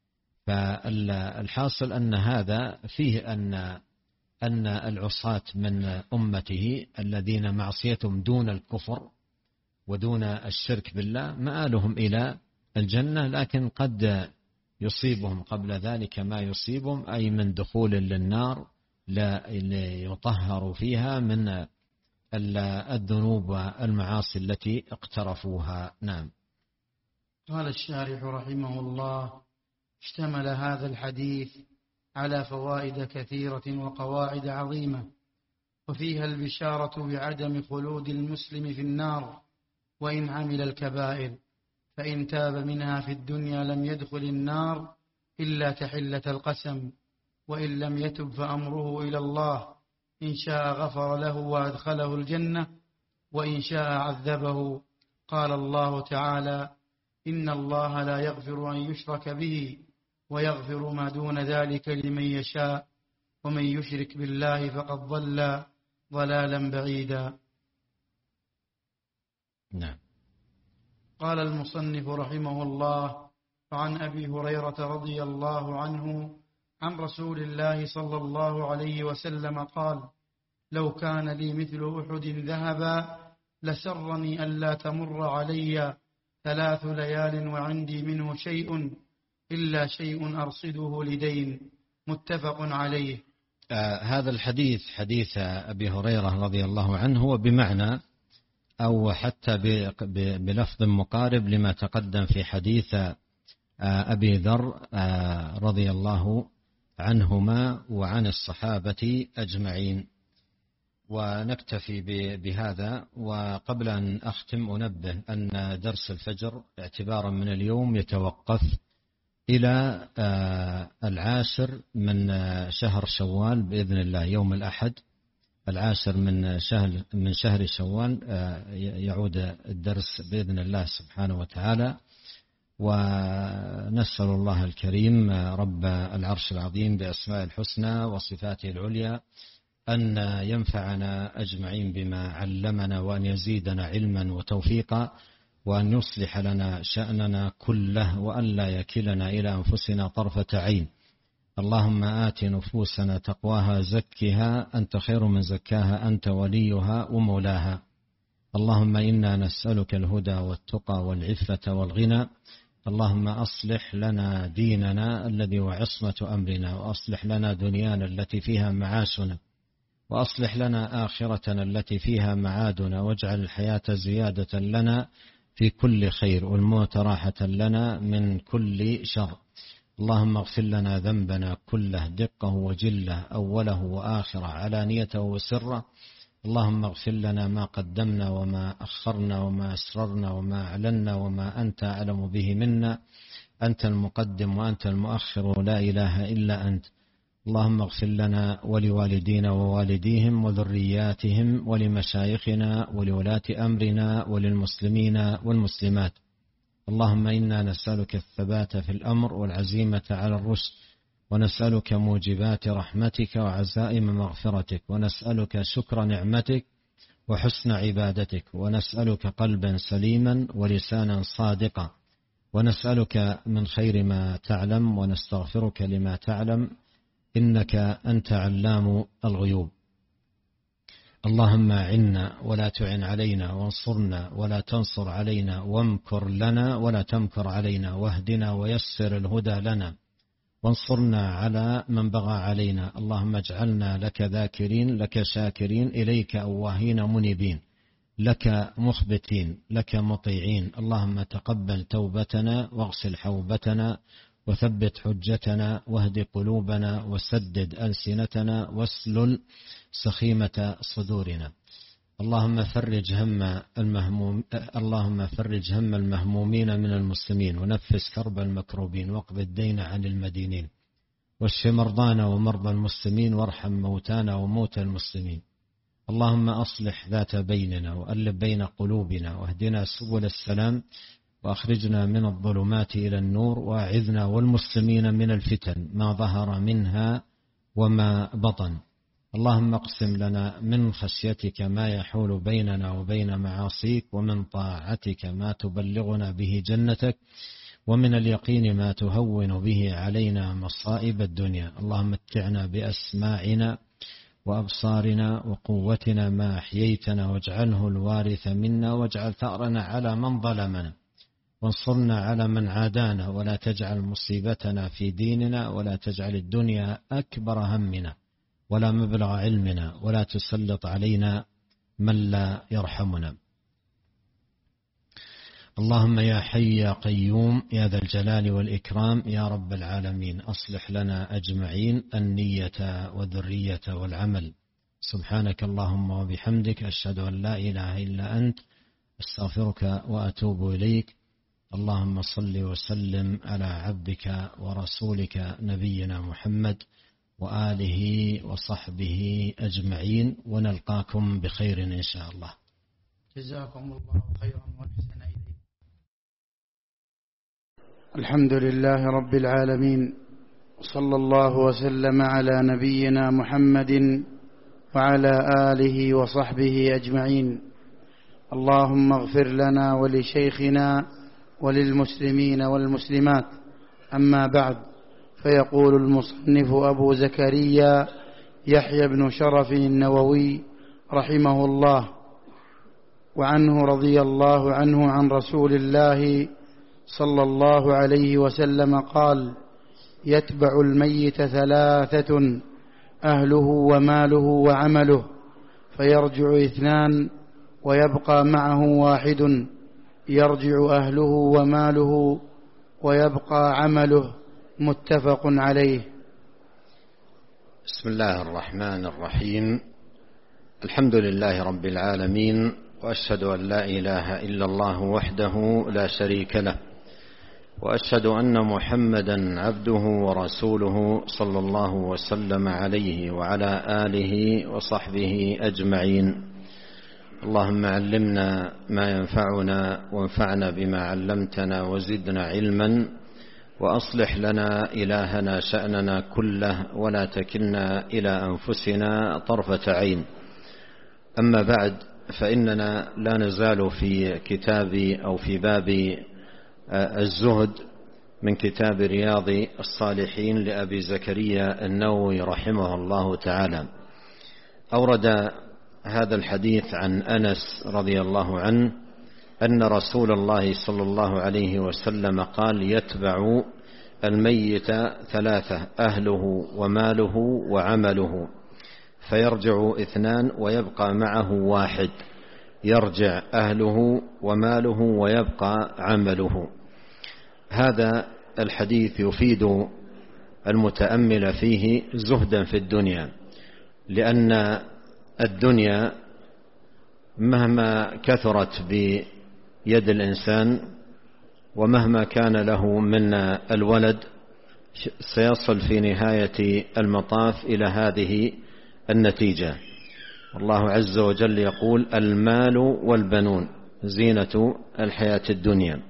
فالحاصل أن هذا فيه أن العصاة من أمته الذين معصيتهم دون الكفر ودون الشرك بالله مآلهم إلى الجنة، لكن قد يصيبهم قبل ذلك ما يصيبهم، أي من دخول للنار ليطهروا فيها من الذنوب والمعاصي التي اقترفوها. نعم. قال الشارح رحمه الله: اشتمل هذا الحديث على فوائد كثيرة وقواعد عظيمة، وفيها البشارة بعدم خلود المسلم في النار وإن عمل الكبائر، فإن تاب منها في الدنيا لم يدخل النار إلا تحلة القسم، وإن لم يتب فأمره إلى الله، إن شاء غفر له وأدخله الجنة، وإن شاء عذبه. قال الله تعالى: إن الله لا يغفر أن يشرك به ويغفر ما دون ذلك لمن يشاء، ومن يشرك بالله فقد ضل ضلالا بعيدا. نعم. قال المصنف رحمه الله: وعن أبي هريرة رضي الله عنه عن رسول الله صلى الله عليه وسلم قال: لو كان لي مثل أحد ذهبا لسرني ألا تمر علي 3 ليال وعندي منه شيء إلا شيء أرصده لدين. متفق عليه. هذا الحديث حديث أبي هريرة رضي الله عنه، وبمعنى أو حتى بلفظ مقارب لما تقدم في حديث أبي ذر رضي الله عنهما وعن الصحابة أجمعين. ونكتفي بهذا. وقبل أن أختم أنبه أن درس الفجر اعتبارا من اليوم يتوقف إلى 10 من شهر شوال بإذن الله، يوم الأحد 10 من شهر شوال يعود الدرس بإذن الله سبحانه وتعالى. ونسأل الله الكريم رب العرش العظيم بأسماء الحسنى وصفاته العليا أن ينفعنا أجمعين بما علمنا، وأن يزيدنا علما وتوفيقا، وأن يصلح لنا شأننا كله، وأن لا يكلنا إلى أنفسنا طرفة عين. اللهم آت نفوسنا تقواها زكها أنت خير من زكاها أنت وليها ومولاها. اللهم إنا نسألك الهدى والتقى والعفة والغنى. اللهم أصلح لنا ديننا الذي هو عصمة أمرنا، وأصلح لنا دنيانا التي فيها معاشنا، وأصلح لنا آخرتنا التي فيها معادنا، واجعل الحياة زيادة لنا في كل خير، والموت راحة لنا من كل شر. اللهم اغفر لنا ذنبنا كله، دقه وجله، أوله وآخره، علانيته وسره، اللهم اغفر لنا ما قدمنا وما أخرنا وما أسررنا وما أعلنا وما أنت أعلم به منا، أنت المقدم وأنت المؤخر لا إله إلا أنت. اللهم اغفر لنا ولوالدينا ووالديهم وذرياتهم ولمشايخنا ولولاة أمرنا وللمسلمين والمسلمات. اللهم إنا نسألك الثبات في الأمر والعزيمة على الرشد، ونسألك موجبات رحمتك وعزائم مغفرتك، ونسألك شكر نعمتك وحسن عبادتك، ونسألك قلبا سليما ولسانا صادقا، ونسألك من خير ما تعلم ونستغفرك لما تعلم، إنك أنت علام الغيوب. اللهم أعنا ولا تعن علينا، وانصرنا ولا تنصر علينا، وامكر لنا ولا تمكر علينا، واهدنا ويسر الهدى لنا، وانصرنا على من بغى علينا. اللهم اجعلنا لك ذاكرين، لك شاكرين، إليك أواهين منيبين، لك مخبتين، لك مطيعين. اللهم تقبل توبتنا واغسل حوبتنا وثبت حجتنا واهد قلوبنا وسدد ألسنتنا واسلل سخيمة صدورنا. اللهم فرج هم المهمومين من المسلمين، ونفس كرب المكروبين، واقض الدين عن المدينين، واشف مرضانا ومرضى المسلمين، وارحم موتانا وموتى المسلمين. اللهم أصلح ذات بيننا وألف بين قلوبنا، واهدنا سبل السلام، وأخرجنا من الظلمات إلى النور، وأعذنا والمسلمين من الفتن ما ظهر منها وما بطن. اللهم اقسم لنا من خشيتك ما يحول بيننا وبين معاصيك، ومن طاعتك ما تبلغنا به جنتك، ومن اليقين ما تهون به علينا مصائب الدنيا. اللهم متعنا بأسماعنا وأبصارنا وقوتنا ما أحييتنا، واجعله الوارث منا، واجعل ثأرنا على من ظلمنا، وانصرنا على من عادانا، ولا تجعل مصيبتنا في ديننا، ولا تجعل الدنيا أكبر همنا ولا مبلغ علمنا، ولا تسلط علينا من لا يرحمنا. اللهم يا حي يا قيوم يا ذا الجلال والإكرام يا رب العالمين، أصلح لنا أجمعين النية والذرية والعمل. سبحانك اللهم وبحمدك، أشهد أن لا إله إلا أنت، أستغفرك وأتوب إليك. اللهم صل وسلم على عبدك ورسولك نبينا محمد وآله وصحبه أجمعين، ونلقاكم بخير إن شاء الله. جزاكم الله خيرا وأحسن إليكم. الحمد لله رب العالمين، صلى الله وسلم على نبينا محمد وعلى آله وصحبه أجمعين. اللهم اغفر لنا ولشيخنا وللمسلمين والمسلمات. أما بعد، فيقول المصنف أبو زكريا يحيى بن شرف النووي رحمه الله: وعنه رضي الله عنه عن رسول الله صلى الله عليه وسلم قال: يتبع الميت ثلاثة: أهله وماله وعمله، فيرجع اثنان ويبقى معه واحد، يرجع أهله وماله ويبقى عمله. متفق عليه. بسم الله الرحمن الرحيم. الحمد لله رب العالمين، وأشهد أن لا إله إلا الله وحده لا شريك له، وأشهد أن محمدا عبده ورسوله صلى الله وسلم عليه وعلى آله وصحبه أجمعين. اللهم علمنا ما ينفعنا، وانفعنا بما علمتنا، وزدنا علما، وأصلح لنا إلهنا شأننا كله، ولا تكلنا إلى أنفسنا طرفة عين. أما بعد، فإننا لا نزال في كتاب أو في باب الزهد من كتاب رياض الصالحين لأبي زكريا النووي رحمه الله تعالى. أورد هذا الحديث عن أنس رضي الله عنه أن رسول الله صلى الله عليه وسلم قال: يتبع الميت ثلاثة: أهله وماله وعمله، فيرجع اثنان ويبقى معه واحد، يرجع أهله وماله ويبقى عمله. هذا الحديث يفيد المتأمل فيه زهدا في الدنيا، لأن الدنيا مهما كثرت بيد الإنسان ومهما كان له من الولد سيصل في نهاية المطاف إلى هذه النتيجة. الله عز وجل يقول: المال والبنون زينة الحياة الدنيا.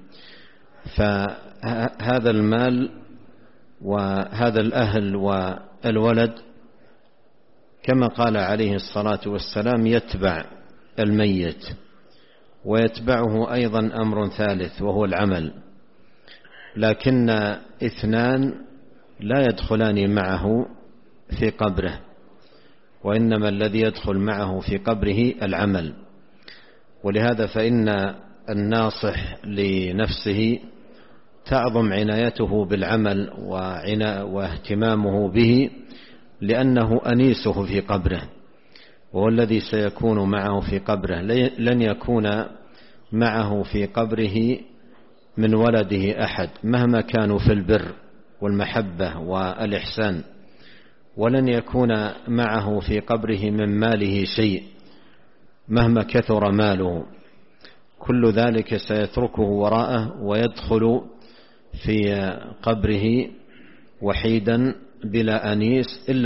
فهذا المال وهذا الأهل والولد كما قال عليه الصلاة والسلام يتبع الميت، ويتبعه أيضا أمر ثالث وهو العمل، لكن اثنان لا يدخلان معه في قبره، وإنما الذي يدخل معه في قبره العمل. ولهذا فإن الناصح لنفسه تعظم عنايته بالعمل واهتمامه به، لأنه أنيسه في قبره، وهو الذي سيكون معه في قبره. لن يكون معه في قبره من ولده أحد مهما كانوا في البر والمحبة والإحسان، ولن يكون معه في قبره من ماله شيء مهما كثر ماله. كل ذلك سيتركه وراءه ويدخل في قبره وحيدا بلا أنيس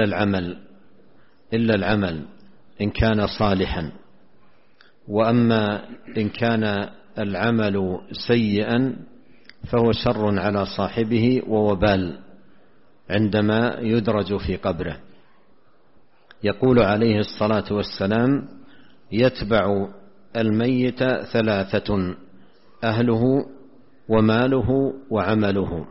إلا العمل إن كان صالحا. وأما إن كان العمل سيئا فهو شر على صاحبه ووبال عندما يدرج في قبره. يقول عليه الصلاة والسلام: يتبع الميت ثلاثة: أهله وماله وعمله.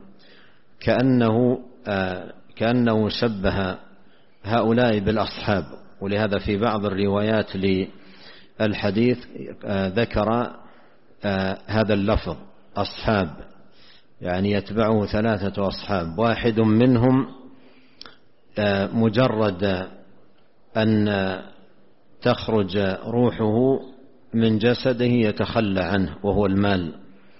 كأنه شبه هؤلاء بالأصحاب. ولهذا في بعض الروايات للحديث ذكر هذا اللفظ أصحاب، يعني يتبعه ثلاثة أصحاب، واحد منهم مجرد أن تخرج روحه من جسده يتخلى عنه وهو المال،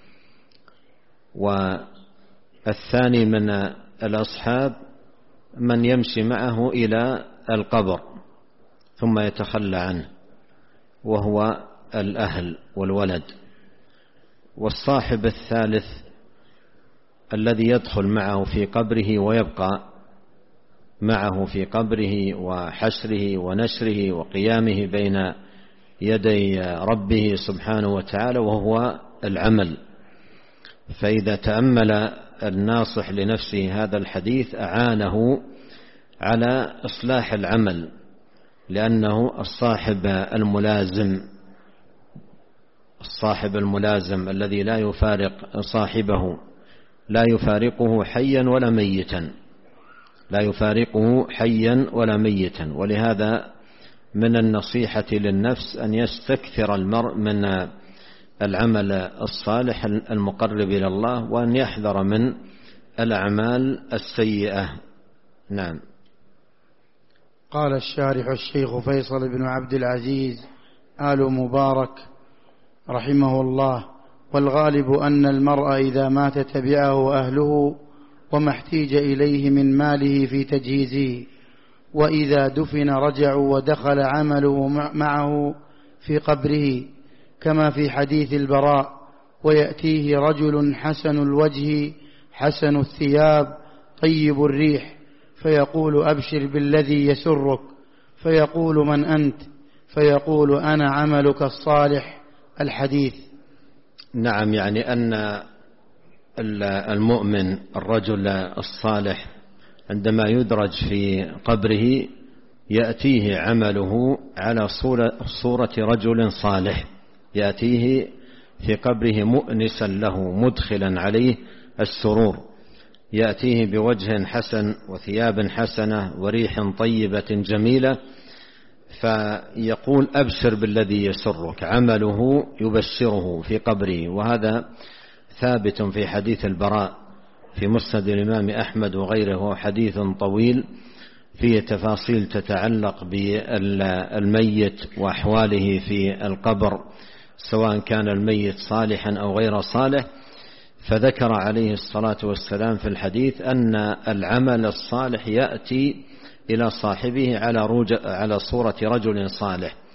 والثاني من الأصحاب من يمشي معه إلى القبر ثم يتخلى عنه وهو الأهل والولد، والصاحب الثالث الذي يدخل معه في قبره ويبقى معه في قبره وحشره ونشره وقيامه بين يدي ربه سبحانه وتعالى، وهو العمل. فإذا تأمل الناصح لنفسه هذا الحديث أعانه على إصلاح العمل، لأنه الصاحب الملازم الذي لا يفارق صاحبه، لا يفارقه حيا ولا ميتا. ولهذا من النصيحة للنفس أن يستكثر المرء من العمل الصالح المقرب إلى الله، وأن يحذر من الأعمال السيئة. نعم. قال الشارح الشيخ فيصل بن عبد العزيز آل مبارك رحمه الله: والغالب أن المرء إذا مات تبعه أهله وما احتيج إليه من ماله في تجهيزه، وإذا دفن رجعوا ودخل عمله معه في قبره، كما في حديث البراء: ويأتيه رجل حسن الوجه حسن الثياب طيب الريح فيقول: أبشر بالذي يسرك، فيقول: من أنت؟ فيقول: أنا عملك الصالح. الحديث. نعم، يعني أن المؤمن الرجل الصالح عندما يدرج في قبره يأتيه عمله على صورة رجل صالح، يأتيه في قبره مؤنسا له مدخلا عليه السرور، يأتيه بوجه حسن وثياب حسنة وريح طيبة جميلة، فيقول: أبشر بالذي يسرك. عمله يبشره في قبره. وهذا ثابت في حديث البراء في مسند الإمام أحمد وغيره، وهو حديث طويل فيه تفاصيل تتعلق بالميت وأحواله في القبر، سواء كان الميت صالحا أو غير صالح. فذكر عليه الصلاة والسلام في الحديث أن العمل الصالح يأتي إلى صاحبه على صورة رجل صالح،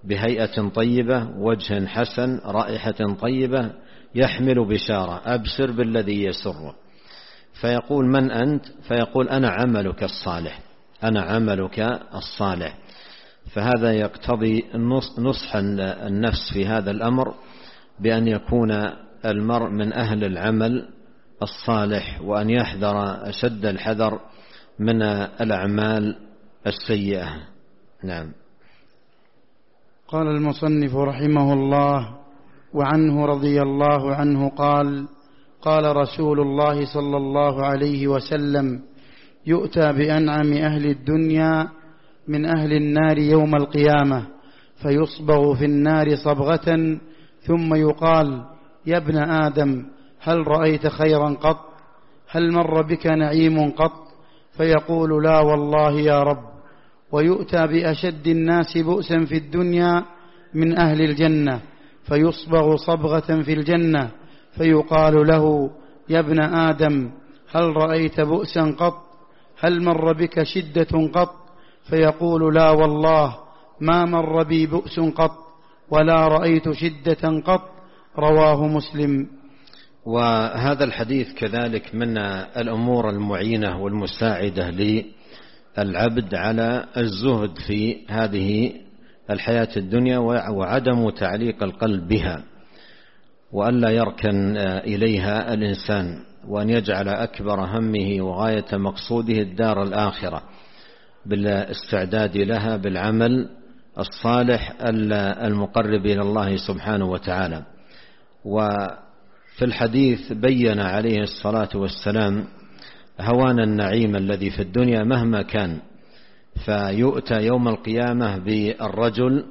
بهيئة طيبة، وجه حسن، رائحة طيبة، يحمل بشارة: أبشر بالذي يسره. فيقول: من أنت؟ فيقول: أنا عملك الصالح، أنا عملك الصالح. فهذا يقتضي نصح النفس في هذا الأمر بأن يكون المرء من أهل العمل الصالح، وأن يحذر أشد الحذر من الأعمال السيئة. نعم. قال المصنف رحمه الله: وعنه رضي الله عنه قال: قال رسول الله صلى الله عليه وسلم: يؤتى بأنعم أهل الدنيا من أهل النار يوم القيامة، فيصبغ في النار صبغة، ثم يقال: يا ابن آدم، هل رأيت خيرا قط؟ هل مر بك نعيم قط؟ فيقول: لا والله يا رب. ويؤتى بأشد الناس بؤسا في الدنيا من أهل الجنة، فيصبغ صبغة في الجنة، فيقال له: يا ابن آدم، هل رأيت بؤسا قط؟ هل مر بك شدة قط؟ فيقول: لا والله ما مر بي بؤس قط، ولا رأيت شدة قط. رواه مسلم. وهذا الحديث كذلك من الأمور المعينة والمساعدة للعبد على الزهد في هذه الحياة الدنيا، وعدم تعليق القلب بها، وألا يركن إليها الإنسان، وأن يجعل أكبر همه وغاية مقصوده الدار الآخرة بالاستعداد لها بالعمل الصالح المقرب إلى الله سبحانه وتعالى. وفي الحديث بين عليه الصلاة والسلام هوان النعيم الذي في الدنيا مهما كان، فيؤتى يوم القيامة بالرجل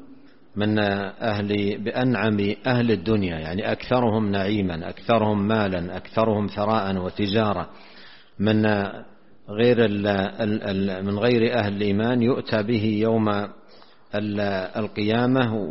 بأنعم أهل الدنيا، يعني أكثرهم نعيما، أكثرهم مالا، أكثرهم ثراء وتجارة، من غير أهل الإيمان، يؤتى به يوم القيامة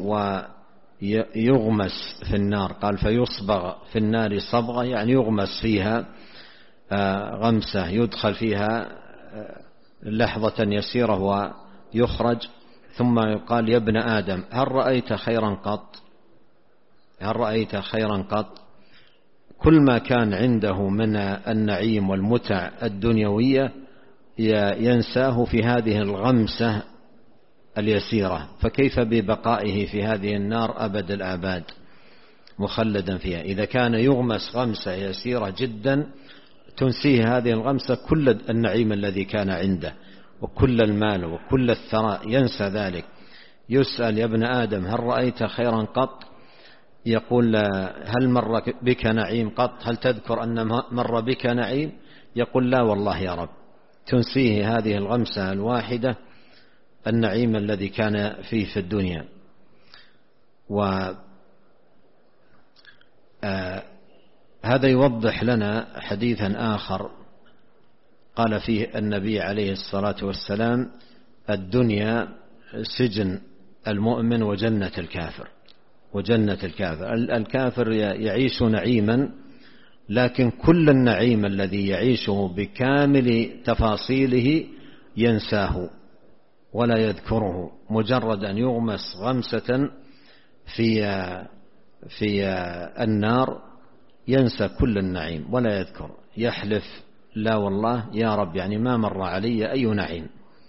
ويغمس في النار. قال: فيصبغ في النار صبغة، يعني يغمس فيها غمسة، يدخل فيها لحظة يسيرة ويخرج، ثم يقال: يا ابن آدم، هل رأيت خيرا قط؟ هل رأيت خيرا قط؟ كل ما كان عنده من النعيم والمتع الدنيوية ينساه في هذه الغمسة اليسيرة، فكيف ببقائه في هذه النار أبد الآباد مخلدا فيها؟ إذا كان يغمس غمسة يسيرة جدا تنسيه هذه الغمسة كل النعيم الذي كان عنده وكل المال وكل الثراء، ينسى ذلك. يسأل: يا ابن آدم، هل رأيت خيرا قط؟ يقول: هل مر بك نعيم قط؟ هل تذكر أن مر بك نعيم؟ يقول: لا والله يا رب. تنسيه هذه الغمسة الواحدة النعيم الذي كان فيه في الدنيا. هذا يوضح لنا حديثا آخر قال فيه النبي عليه الصلاة والسلام: الدنيا سجن المؤمن وجنة الكافر. وجنة الكافر، الكافر يعيش نعيما، لكن كل النعيم الذي يعيشه بكامل تفاصيله ينساه ولا يذكره، مجرد أن يغمس غمسة في النار ينسى كل النعيم ولا يذكر، يحلف: لا والله يا رب، يعني ما مر علي أي نعيم.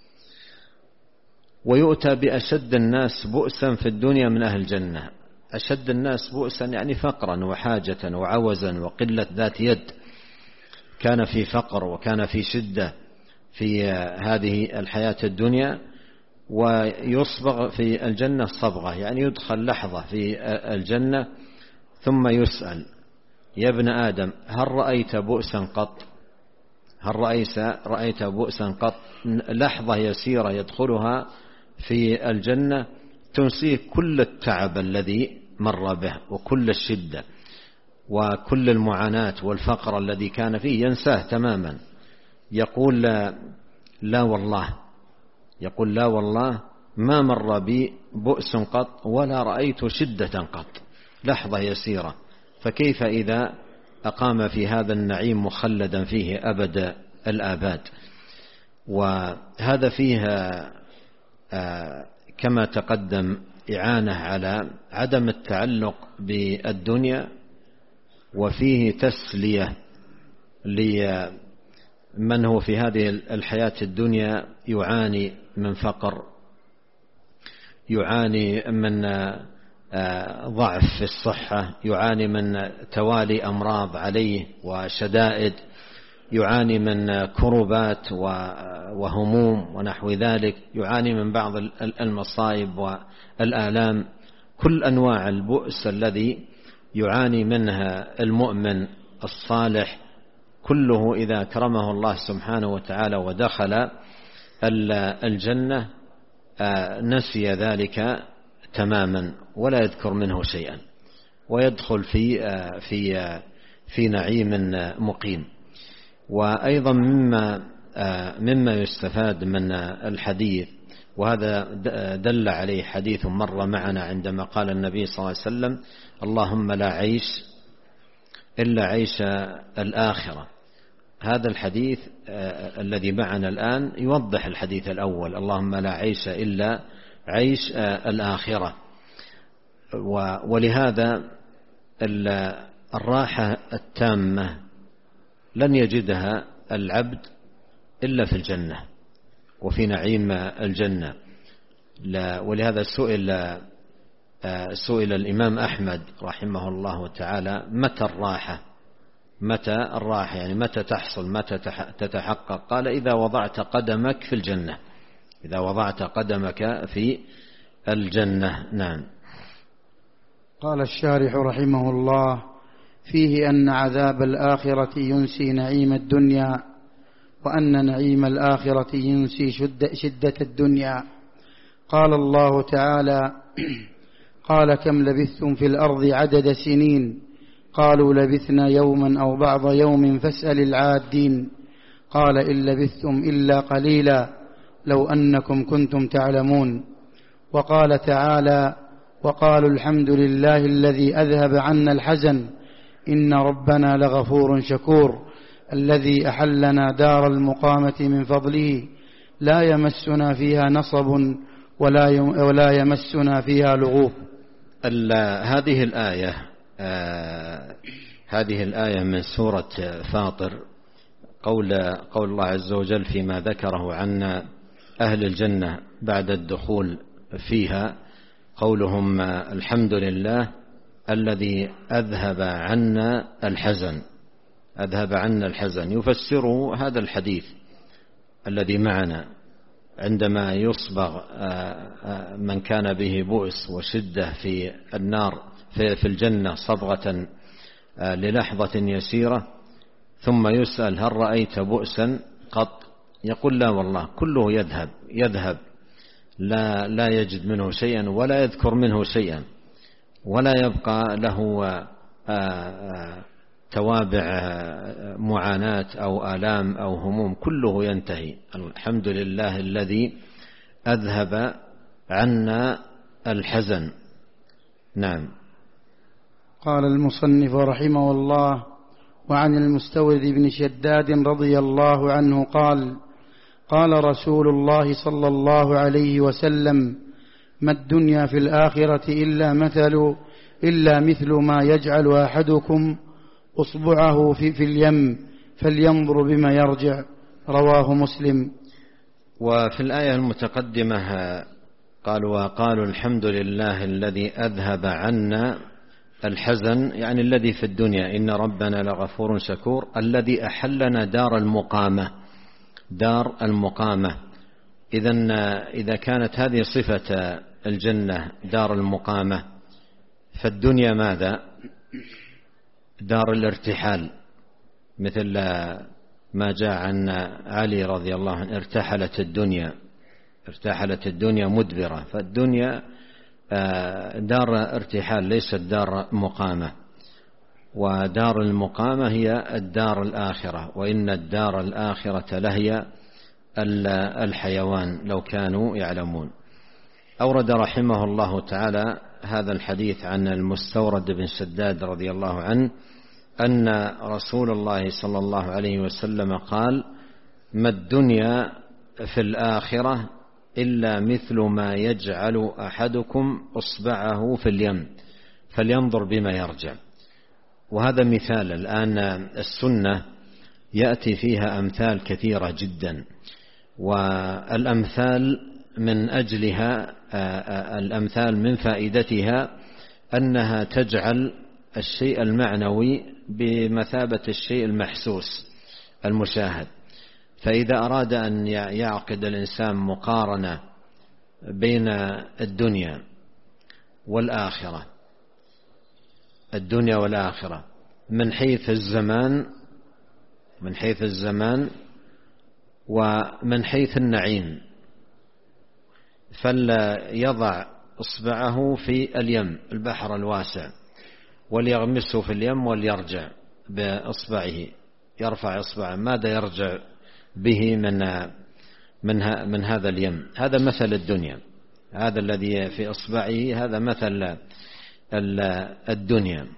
ويؤتى بأشد الناس بؤسا في الدنيا من أهل الجنة. أشد الناس بؤسا يعني فقرا وحاجة وعوزا وقلة ذات يد، كان في فقر وكان في شدة في هذه الحياة الدنيا، ويصبغ في الجنة صبغة، يعني يدخل لحظة في الجنة ثم يسأل: يا ابن آدم، هل رأيت بؤسا قط؟ هل رأيت بؤسا قط؟ لحظة يسيرة يدخلها في الجنة تنسيه كل التعب الذي مر به وكل الشدة وكل المعاناة والفقر الذي كان فيه، ينساه تماما. يقول: لا والله، يقول: لا والله ما مر بي بؤس قط ولا رأيت شدة قط. لحظة يسيرة، فكيف إذا أقام في هذا النعيم مخلدا فيه أبد الآباد؟ وهذا فيه كما تقدم إعانة على عدم التعلق بالدنيا، وفيه تسلية لمن هو في هذه الحياة الدنيا يعاني من فقر، يعاني من ضعف في الصحة، يعاني من توالي أمراض عليه وشدائد، يعاني من كربات وهموم ونحو ذلك، يعاني من بعض المصائب والآلام. كل أنواع البؤس الذي يعاني منها المؤمن الصالح كله إذا أكرمه الله سبحانه وتعالى ودخل الجنة نسي ذلك تماما ولا يذكر منه شيئا، ويدخل في نعيم مقيم. وأيضا مما يستفاد من الحديث، وهذا دل عليه حديث مر معنا عندما قال النبي صلى الله عليه وسلم: اللهم لا عيش إلا عيش الآخرة. هذا الحديث الذي معنا الآن يوضح الحديث الأول: اللهم لا عيش إلا عيش الآخرة. ولهذا الراحة التامة لن يجدها العبد إلا في الجنة وفي نعيم الجنة. ولهذا سئل الإمام أحمد رحمه الله تعالى: متى الراحة يعني متى تحصل، متى تتحقق؟ قال: إذا وضعت قدمك في الجنة، إذا وضعت قدمك في الجنة. نعم. قال الشارح رحمه الله: فيه أن عذاب الآخرة ينسي نعيم الدنيا، وأن نعيم الآخرة ينسي شدة الدنيا. قال الله تعالى: قال كم لبثتم في الأرض عدد سنين؟ قالوا لبثنا يوما أو بعض يوم فاسأل العادين. قال إن لبثتم إلا قليلا لو أنكم كنتم تعلمون. وقال تعالى: وقالوا الحمد لله الذي أذهب عنا الحزن إن ربنا لغفور شكور الذي أحلنا دار المقامة من فضله لا يمسنا فيها نصب ولا يمسنا فيها لغوب. هذه الآية من سورة فاطر، قول الله عز وجل فيما ذكره عن أهل الجنة بعد الدخول فيها، قولهم: الحمد لله الذي أذهب عنا الحزن. يفسره هذا الحديث الذي معنا عندما يصبغ من كان به بؤس وشدة في النار في الجنة صبغة للحظة يسيرة، ثم يسأل: هل رأيت بؤسا قط؟ يقول: لا والله، كله يذهب لا يجد منه شيئا ولا يذكر منه شيئا، ولا يبقى له توابع معاناة أو آلام أو هموم، كله ينتهي. الحمد لله الذي أذهب عنا الحزن. نعم. قال المصنف رحمه الله: وعن المستورد بن شداد رضي الله عنه قال: قال رسول الله صلى الله عليه وسلم: ما الدنيا في الآخرة إلا مثل ما يجعل أحدكم أصبعه في اليم فلينظر بما يرجع. رواه مسلم. وفي الآية المتقدمة قالوا الحمد لله الذي أذهب عنا الحزن، يعني الذي في الدنيا، إن ربنا لغفور شكور الذي أحلنا دار المقامة. إذا كانت هذه صفة الجنة دار المقامة، فالدنيا ماذا؟ دار الارتحال، مثل ما جاء عن علي رضي الله عنه: ارتحلت الدنيا مدبرة. فالدنيا دار ارتحال ليست دار مقامة، ودار المقامة هي الدار الآخرة، وإن الدار الآخرة لهي الحيوان لو كانوا يعلمون. أورد رحمه الله تعالى هذا الحديث عن المستورد بن شداد رضي الله عنه أن رسول الله صلى الله عليه وسلم قال: ما الدنيا في الآخرة إلا مثل ما يجعل أحدكم إصبعه في اليم فلينظر بما يرجع. وهذا مثال. الآن السنة يأتي فيها أمثال كثيرة جدا، والأمثال من أجلها الأمثال من فائدتها أنها تجعل الشيء المعنوي بمثابة الشيء المحسوس المشاهد. فإذا أراد أن يعقد الإنسان مقارنة بين الدنيا والآخرة من حيث الزمان ومن حيث النعيم، فليضع إصبعه في اليم البحر الواسع وليغمسه في اليم وليرجع بإصبعه، يرفع إصبعه، ماذا يرجع به من هذا اليم؟ هذا مثل الدنيا، هذا الذي في إصبعه هذا مثل الدنيا.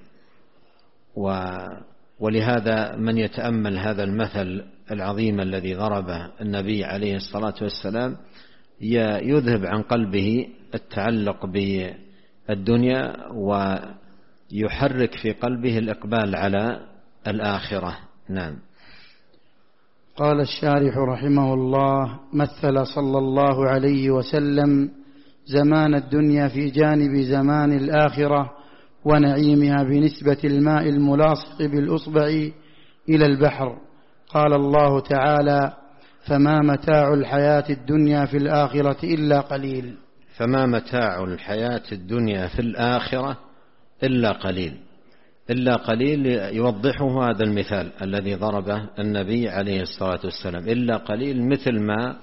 ولهذا من يتأمل هذا المثل العظيم الذي ضربه النبي عليه الصلاة والسلام يذهب عن قلبه التعلق بالدنيا ويحرك في قلبه الإقبال على الآخرة. نعم. قال الشارح رحمه الله: مثل صلى الله عليه وسلم زمان الدنيا في جانب زمان الآخرة ونعيمها بنسبة الماء الملاصق بالأصبع إلى البحر. قال الله تعالى: فما متاع الحياة الدنيا في الآخرة إلا قليل. فما متاع الحياة الدنيا في الآخرة إلا قليل. إلا قليل يوضحه هذا المثال الذي ضربه النبي عليه الصلاة والسلام. إلا قليل مثل ما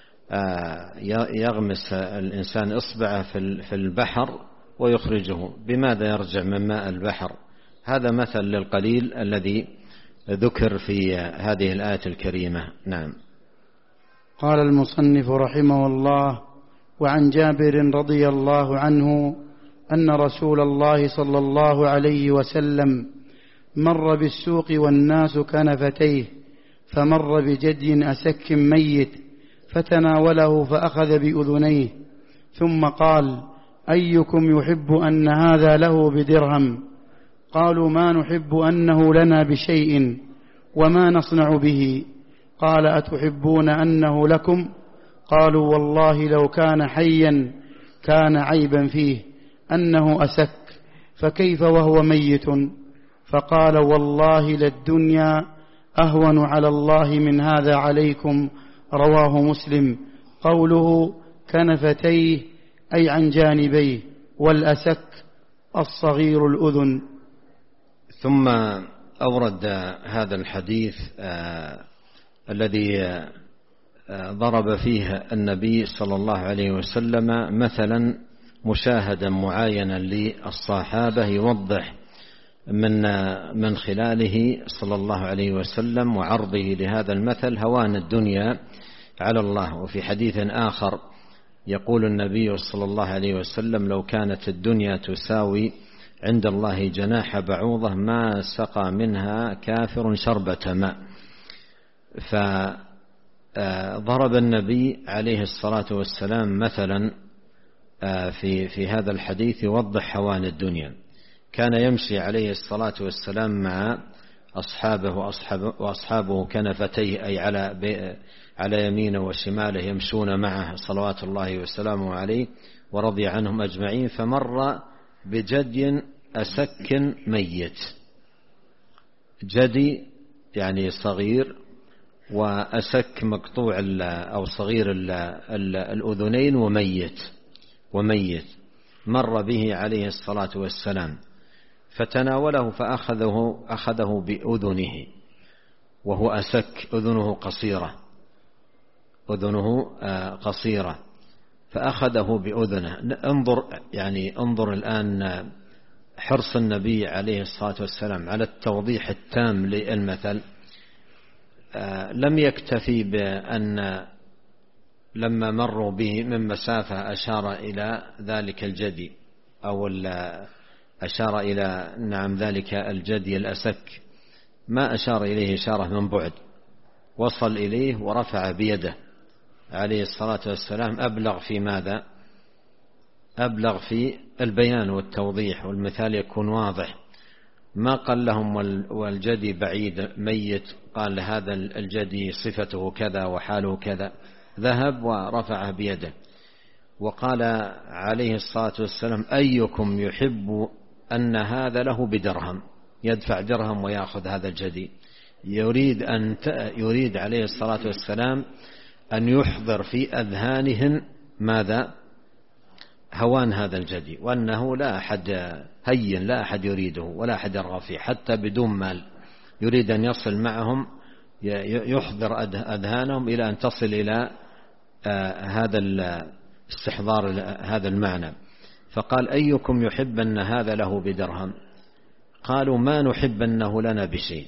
يغمس الإنسان إصبعه في البحر ويخرجه، بماذا يرجع من ماء البحر؟ هذا مثل للقليل الذي ذكر في هذه الآية الكريمة. نعم. قال المصنف رحمه الله: وعن جابر رضي الله عنه أن رسول الله صلى الله عليه وسلم مر بالسوق والناس كنفتيه، فمر بجدي أسك ميت فتناوله فأخذ بأذنيه، ثم قال: أيكم يحب أن هذا له بدرهم؟ قالوا: ما نحب أنه لنا بشيء، وما نصنع به؟ قال: أتحبون أنه لكم؟ قالوا: والله لو كان حيا كان عيبا فيه أنه أسك، فكيف وهو ميت؟ فقال: والله للدنيا أهون على الله من هذا عليكم. رواه مسلم. قوله كنفتيه أي عن جانبيه، والأسك الصغير الأذن. ثم أورد هذا الحديث الذي ضرب فيه النبي صلى الله عليه وسلم مثلا مشاهدا معاينا للصحابة، يوضح من خلاله صلى الله عليه وسلم وعرضه لهذا المثل هوان الدنيا على الله. وفي حديث آخر يقول النبي صلى الله عليه وسلم: لو كانت الدنيا تساوي عند الله جناح بعوضة ما سقى منها كافر شربة ماء. فضرب النبي عليه الصلاة والسلام مثلا في هذا الحديث يوضح هوان الدنيا. كان يمشي عليه الصلاة والسلام مع أصحابه وأصحابه كنفتيه، أي على يمينه وشماله يمشون معه صلوات الله وسلامه عليه ورضي عنهم أجمعين. فمر بجدي أسك ميت. جدي يعني صغير، وأسك مقطوع أو صغير الأذنين وميت. مر به عليه الصلاة والسلام فتناوله فأخذه بأذنه، وهو أسك، أذنه قصيرة، فأخذه بأذنه. انظر الآن حرص النبي عليه الصلاة والسلام على التوضيح التام للمثل. لم يكتفي بأن لما مروا به من مسافة أشار إلى ذلك الجدي، أو أشار إلى ذلك الجدي الأسك، ما أشار إليه إشارة من بعد، وصل إليه ورفع بيده عليه الصلاة والسلام أبلغ في ماذا؟ أبلغ في البيان والتوضيح، والمثال يكون واضح. ما قال لهم والجدي بعيد ميت، قال هذا الجدي صفته كذا وحاله كذا، ذهب ورفعه بيده. وقال عليه الصلاة والسلام أيكم يحب أن هذا له بدرهم، يدفع درهم ويأخذ هذا الجدي. يريد عليه الصلاة والسلام أن يحضر في أذهانهم ماذا؟ هوان هذا الجدي، وأنه لا أحد هين، لا أحد يريده ولا أحد يرغب فيه حتى بدون مال. يريد أن يصل معهم، يحضر أذهانهم إلى أن تصل إلى هذا استحضار هذا المعنى. فقال أيكم يحب أن هذا له بدرهم؟ قالوا ما نحب أنه لنا بشيء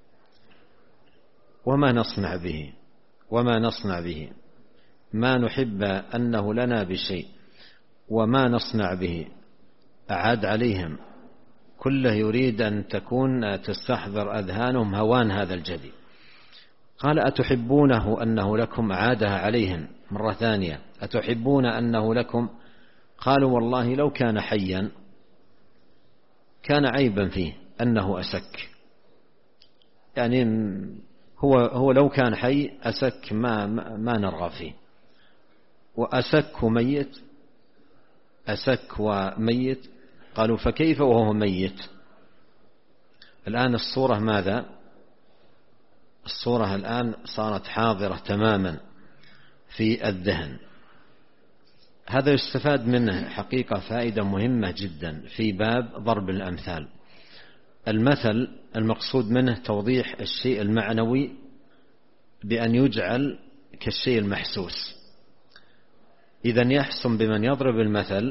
وما نصنع به، ما نحب أنه لنا بشيء وما نصنع به. أعاد عليهم كله يريد أن تستحضر أذهانهم هوان هذا الجدي. قال أتحبونه أنه لكم؟ أعادها عليهم مرة ثانية، أتحبون أنه لكم؟ قالوا والله لو كان حيا كان عيبا فيه أنه أسك، يعني هو لو كان حي أسك ما نرغب فيه، وأسك وميت. قالوا فكيف وهو ميت؟ الآن الصورة ماذا؟ الصورة الآن صارت حاضرة تماما في الذهن. هذا يستفاد منه حقيقة فائدة مهمة جدا في باب ضرب الأمثال. المثل المقصود منه توضيح الشيء المعنوي بأن يجعل كالشيء المحسوس. إذن يحسن بمن يضرب المثل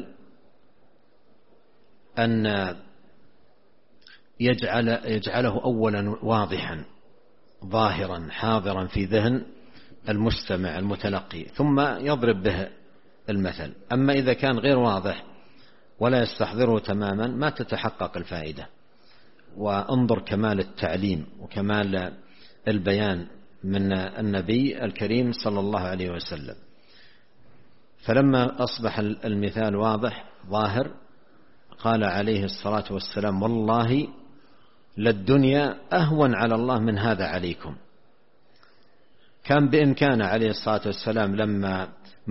أن يجعله أولا واضحا ظاهرا حاضرا في ذهن المستمع المتلقي، ثم يضرب به المثل. أما إذا كان غير واضح ولا يستحضره تماما ما تتحقق الفائدة. وانظر كمال التعليم وكمال البيان من النبي الكريم صلى الله عليه وسلم. فلما أصبح المثال واضح ظاهر قال عليه الصلاة والسلام والله للدنيا أهون على الله من هذا عليكم. كان بإمكانه عليه الصلاة والسلام لما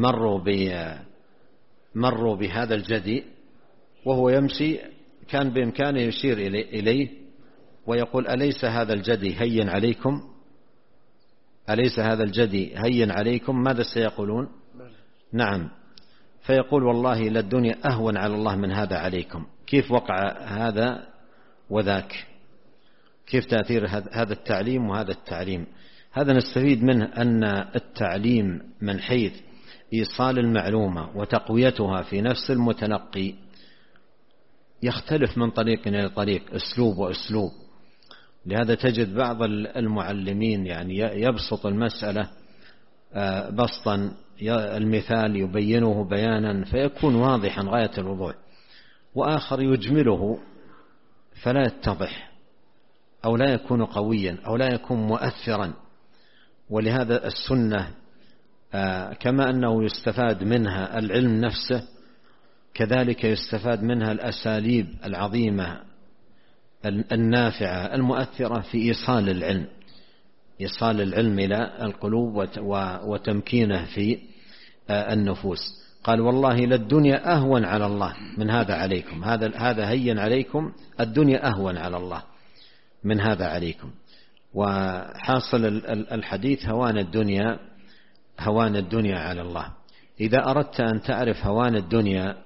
مروا بهذا الجدي وهو يمشي كان بإمكانه يشير إليه ويقول أليس هذا الجدي هين عليكم؟ أليس هذا الجدي هين عليكم؟ ماذا سيقولون؟ نعم. فيقول والله للدنيا أهون على الله من هذا عليكم. كيف وقع هذا وذاك؟ كيف تأثير هذا التعليم وهذا التعليم؟ هذا نستفيد منه أن التعليم من حيث إيصال المعلومة وتقويتها في نفس المتلقي يختلف من طريق إلى طريق، أسلوب وأسلوب. لهذا تجد بعض المعلمين يعني يبسط المسألة بسطا، المثال يبينه بيانا فيكون واضحا غاية الوضوح، وآخر يجمله فلا يتضح أو لا يكون قويا أو لا يكون مؤثرا. ولهذا السنة كما أنه يستفاد منها العلم نفسه كذلك يستفاد منها الأساليب العظيمة النافعة المؤثرة في إيصال العلم إلى القلوب وتمكينه في النفوس. قال والله للدنيا أهون على الله من هذا عليكم، هذا هين عليكم، الدنيا أهون على الله من هذا عليكم. وحاصل الحديث هوان الدنيا على الله. إذا أردت أن تعرف هوان الدنيا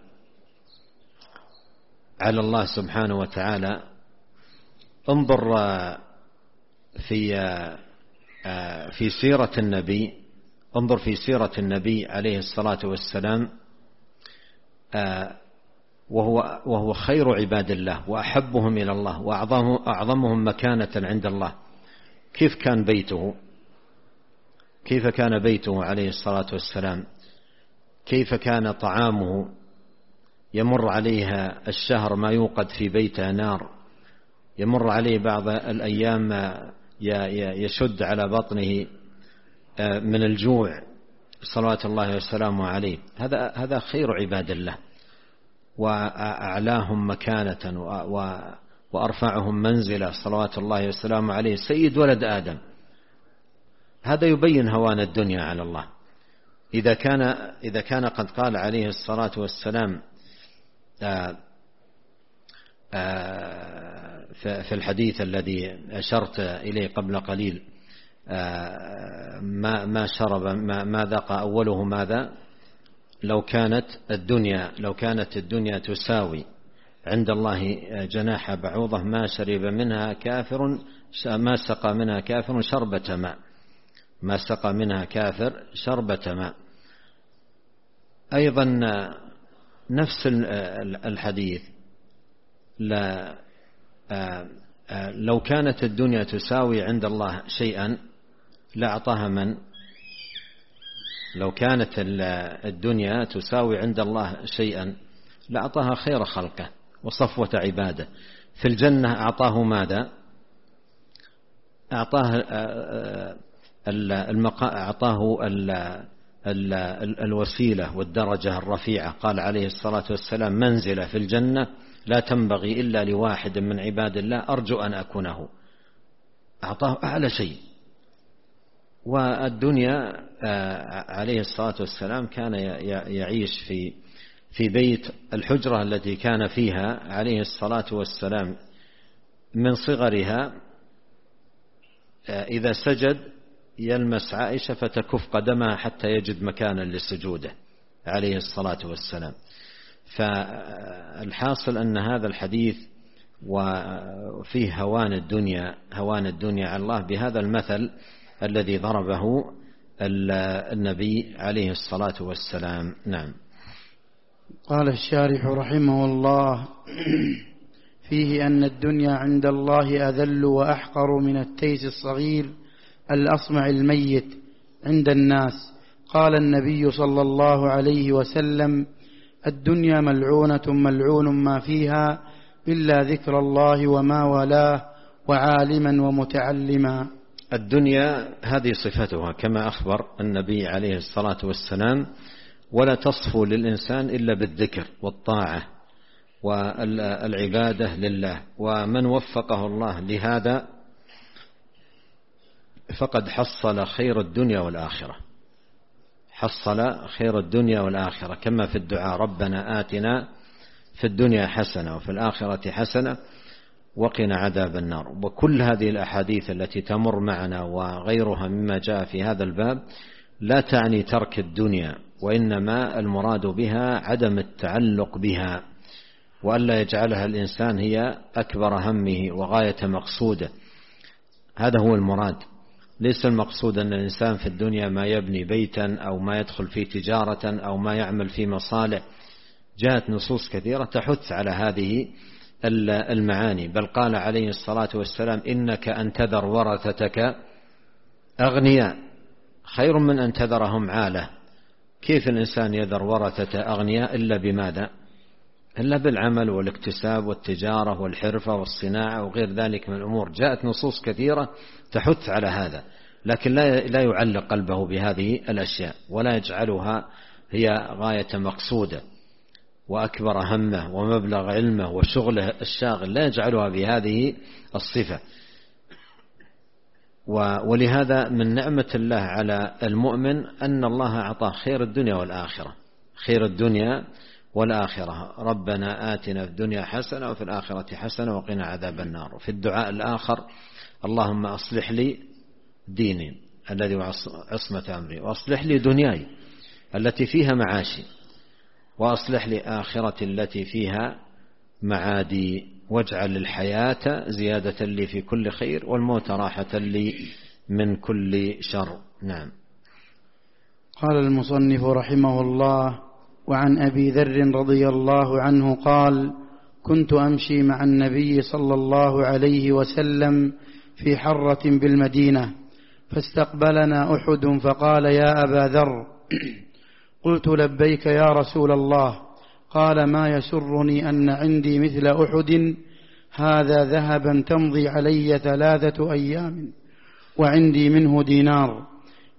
على الله سبحانه وتعالى انظر في سيرة النبي، انظر في سيرة النبي عليه الصلاة والسلام، وهو خير عباد الله وأحبهم إلى الله وأعظمهم مكانة عند الله. كيف كان بيته عليه الصلاة والسلام؟ كيف كان طعامه؟ يمر عليها الشهر ما يوقد في بيته نار، يمر عليه بعض الأيام يشد على بطنه من الجوع، صلوات الله وسلامه عليه، هذا خير عباد الله وأعلاهم مكانة وأرفعهم منزلة صلوات الله وسلامه عليه، سيد ولد آدم. هذا يبين هوان الدنيا على الله. إذا كان قد قال عليه الصلاة والسلام في الحديث الذي أشرت إليه قبل قليل، ما شرب ما ذاق أوله ماذا؟ لو كانت الدنيا تساوي عند الله جناح بعوضة ما شرب منها كافر، ما سقى منها كافر شربة ماء، ما سقى منها كافر شربة ماء. أيضا نفس الحديث، لو كانت الدنيا تساوي عند الله شيئا لأعطاها من؟ لو كانت الدنيا تساوي عند الله شيئا لأعطاها خير خلقه وصفوة عباده. في الجنة أعطاه ماذا؟ أعطاه الوسيلة والدرجة الرفيعة. قال عليه الصلاة والسلام: منزلة في الجنة لا تنبغي إلا لواحد من عباد الله أرجو أن أكونه. أعطاه أعلى شيء. والدنيا عليه الصلاة والسلام كان يعيش في بيت الحجرة التي كان فيها عليه الصلاة والسلام من صغرها، إذا سجد يلمس عائشة فتكف قدمها حتى يجد مكانا لسجوده عليه الصلاة والسلام. فالحاصل أن هذا الحديث وفيه هوان الدنيا على الله بهذا المثل الذي ضربه النبي عليه الصلاة والسلام. نعم. قال الشارح رحمه الله: فيه أن الدنيا عند الله أذل وأحقر من التيس الصغير الأصمع الميت عند الناس. قال النبي صلى الله عليه وسلم: الدنيا ملعونة ملعون ما فيها إلا ذكر الله وما والاه وعالما ومتعلما. الدنيا هذه صفتها كما أخبر النبي عليه الصلاة والسلام: ولا تصفو للإنسان إلا بالذكر والطاعة والعبادة لله. ومن وفقه الله لهذا فقد حصل خير الدنيا والآخرة، حصل خير الدنيا والآخرة، كما في الدعاء: ربنا آتنا في الدنيا حسنة وفي الآخرة حسنة وقنا عذاب النار. وكل هذه الأحاديث التي تمر معنا وغيرها مما جاء في هذا الباب لا تعني ترك الدنيا، وإنما المراد بها عدم التعلق بها، وألا يجعلها الإنسان هي أكبر همه وغاية مقصوده. هذا هو المراد. ليس المقصود أن الإنسان في الدنيا ما يبني بيتا أو ما يدخل في تجارة أو ما يعمل في مصالح. جاءت نصوص كثيرة تحث على هذه المعاني. بل قال عليه الصلاة والسلام: إنك أن تذر ورثتك أغنياء خير من أن تذرهم عالة. كيف الإنسان يذر ورثة أغنياء إلا بماذا؟ إلا بالعمل والاكتساب والتجارة والحرفة والصناعة وغير ذلك من الأمور. جاءت نصوص كثيرة تحث على هذا، لكن لا يعلق قلبه بهذه الأشياء ولا يجعلها هي غاية مقصودة وأكبر همه ومبلغ علمه وشغله الشاغل، لا يجعلها بهذه الصفة. ولهذا من نعمة الله على المؤمن أن الله أعطاه خير الدنيا والآخرة، خير الدنيا والآخرة. ربنا آتنا في الدنيا حسنة وفي الآخرة حسنة وقنا عذاب النار. وفي الدعاء الآخر: اللهم أصلح لي ديني الذي هو عصمة أمري، وأصلح لي دنياي التي فيها معاشي، وأصلح لي آخرتي التي فيها معادي، واجعل الحياة زيادة لي في كل خير والموت راحة لي من كل شر. نعم. قال المصنف رحمه الله: وعن أبي ذر رضي الله عنه قال: كنت أمشي مع النبي صلى الله عليه وسلم في حرة بالمدينة، فاستقبلنا أحد فقال: يا أبا ذر. قلت: لبيك يا رسول الله. قال: ما يسرني أن عندي مثل أحد هذا ذهبا تمضي علي 3 أيام وعندي منه دينار،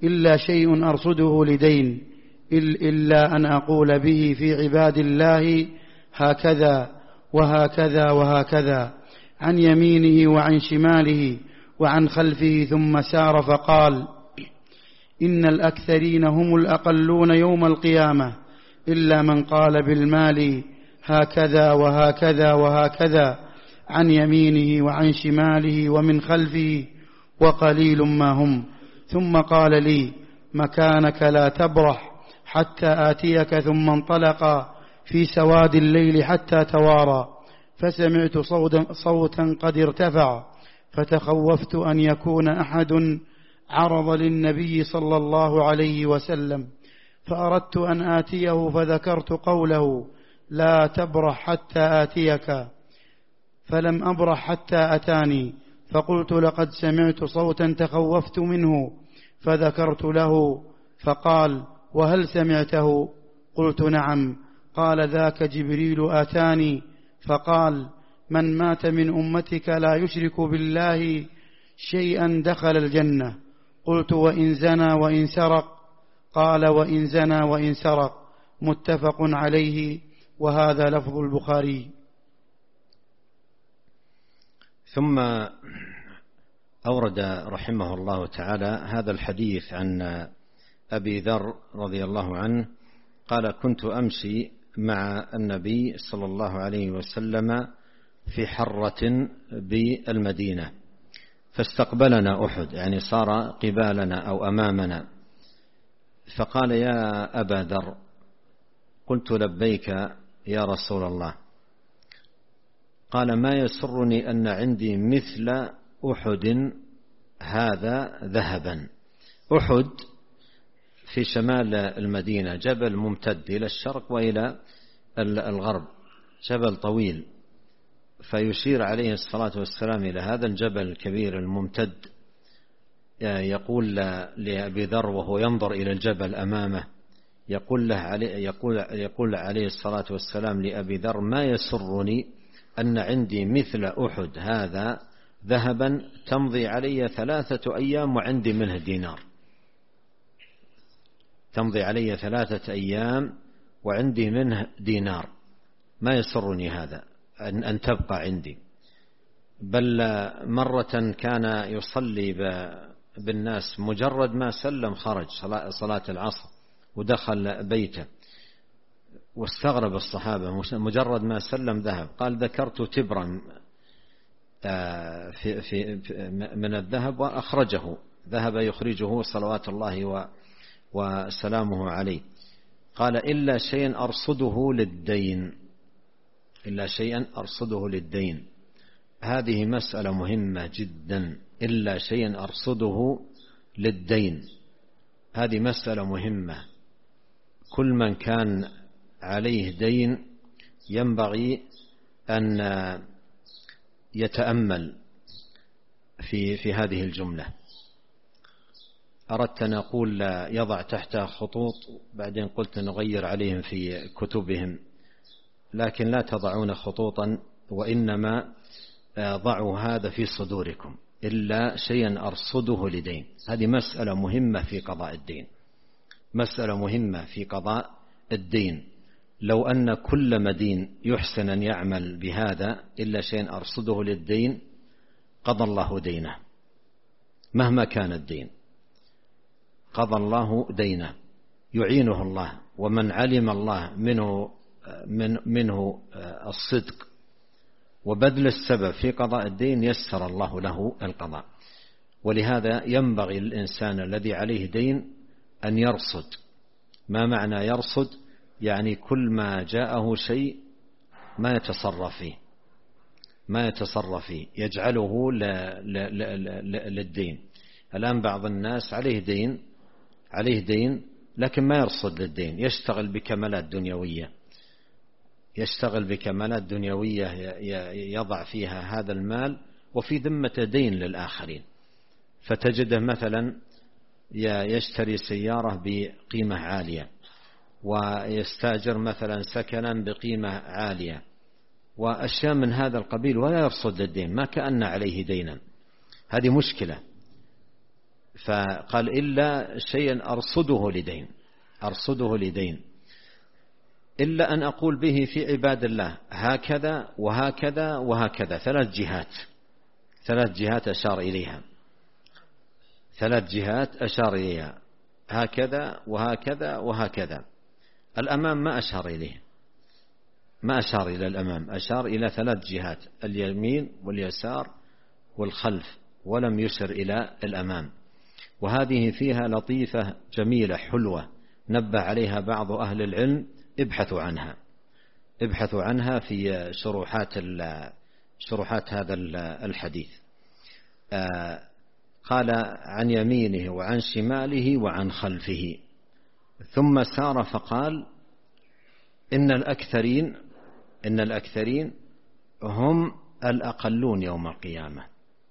إلا شيء أرصده لدين، إلا أن أقول به في عباد الله هكذا وهكذا وهكذا، عن يمينه وعن شماله وعن خلفه، ثم سار فقال: إن الأكثرين هم الأقلون يوم القيامة، إلا من قال بالمال هكذا وهكذا وهكذا، عن يمينه وعن شماله ومن خلفه، وقليل ما هم. ثم قال لي: مكانك لا تبرح حتى آتيك. ثم انطلق في سواد الليل حتى توارى، فسمعت صوتا قد ارتفع، فتخوفت أن يكون أحد عرض للنبي صلى الله عليه وسلم، فأردت أن آتيه، فذكرت قوله: لا تبرح حتى آتيك، فلم أبرح حتى أتاني، فقلت: لقد سمعت صوتا تخوفت منه، فذكرت له، فقال: وهل سمعته؟ قلت: نعم. قال: ذاك جبريل آتاني فقال: من مات من أمتك لا يشرك بالله شيئا دخل الجنة. قلت: وإن زنى وإن سرق؟ قال: وإن زنى وإن سرق. متفق عليه، وهذا لفظ البخاري. ثم أورد رحمه الله تعالى هذا الحديث عن أبي ذر رضي الله عنه قال: كنت أمشي مع النبي صلى الله عليه وسلم في حرة بالمدينة، فاستقبلنا أحد، يعني صار قبالنا أو أمامنا، فقال: يا أبا ذر. قلت: لبيك يا رسول الله. قال: ما يسرني أن عندي مثل أحد هذا ذهبا. أحد في شمال المدينة، جبل ممتد إلى الشرق وإلى الغرب، جبل طويل، فيشير عليه الصلاة والسلام إلى هذا الجبل الكبير الممتد، يقول لأبي ذر وهو ينظر إلى الجبل أمامه، يقول عليه الصلاة والسلام لأبي ذر: ما يسرني أن عندي مثل أحد هذا ذهبا تمضي علي 3 أيام وعندي منه دينار. تمضي علي 3 أيام وعندي منه دينار. ما يسرني هذا أن تبقى عندي. بل مرة كان يصلي بالناس، مجرد ما سلم خرج صلاة العصر ودخل بيته، واستغرب الصحابة، مجرد ما سلم ذهب. قال: ذكرت تبرا من الذهب وأخرجه، ذهب يخرجه صلوات الله وسلامه عليه. قال: إلا شيئا أرصده للدين. إلا شيئا أرصده للدين. هذه مسألة مهمة جدا. إلا شيئا أرصده للدين، هذه مسألة مهمة. كل من كان عليه دين ينبغي أن يتأمل في هذه الجملة. أردت أن أقول يضع تحتها خطوط، بعدين قلت نغير عليهم في كتبهم، لكن لا تضعون خطوطا، وإنما ضعوا هذا في صدوركم. إلا شيئا أرصده لدين. هذه مسألة مهمة في قضاء الدين، مسألة مهمة في قضاء الدين. لو أن كل مدين يحسن أن يعمل بهذا: إلا شيئا أرصده للدين، قضى الله دينه مهما كان الدين، قضى الله دينه، يعينه الله. ومن علم الله منه الصدق وبذل السبب في قضاء الدين يسر الله له القضاء. ولهذا ينبغي للإنسان الذي عليه دين أن يرصد. ما معنى يرصد؟ يعني كل ما جاءه شيء ما يتصرف فيه، ما يتصرف فيه، يجعله للدين. الآن بعض الناس عليه دين لكن ما يرصد للدين، يشتغل بكمالات دنيوية، يشتغل بكمالات دنيوية يضع فيها هذا المال وفي ذمة دين للآخرين. فتجده مثلا يشتري سيارة بقيمة عالية، ويستأجر مثلا سكنا بقيمة عالية، وأشياء من هذا القبيل، ولا يرصد للدين، ما كأن عليه دينا. هذه مشكلة. فقال إلا شيئا أرصده لدين إلا أن أقول به في عباد الله هكذا وهكذا وهكذا. 3 جهات أشار إليها هكذا وهكذا وهكذا. الأمام ما أشار إلى الأمام، أشار إلى 3 جهات: اليمين واليسار والخلف، ولم يشر إلى الأمام. وهذه فيها لطيفة جميلة حلوة نبه عليها بعض أهل العلم، ابحثوا عنها في شروحات هذا الحديث. قال عن يمينه وعن شماله وعن خلفه، ثم سار فقال إن الأكثرين هم الأقلون يوم القيامة،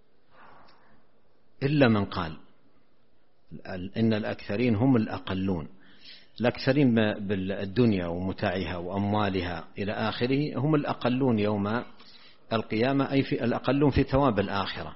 إلا من قال إن الأكثرين هم الأقلون. الأكثرين بالدنيا ومتاعها وأموالها إلى آخره هم الأقلون يوم القيامة، أي في الأقلون في ثواب الآخرة،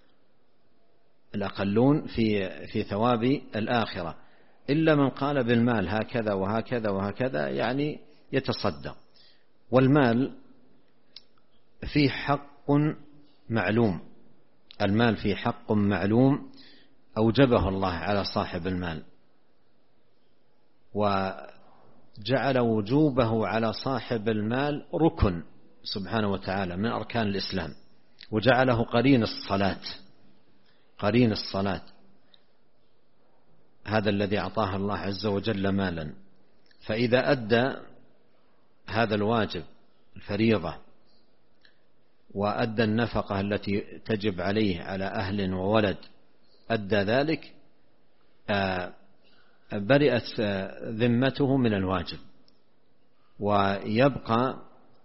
الأقلون في ثواب الآخرة. إلا من قال بالمال هكذا وهكذا وهكذا، يعني يتصدق. والمال فيه حق معلوم، المال فيه حق معلوم أوجبه الله على صاحب المال، وجعل وجوبه على صاحب المال ركن سبحانه وتعالى من أركان الإسلام، وجعله قرين الصلاة. هذا الذي أعطاه الله عز وجل مالا، فإذا أدى هذا الواجب الفريضة وأدى النفقة التي تجب عليه على أهل وولد، أدى ذلك، برئت ذمته من الواجب، ويبقى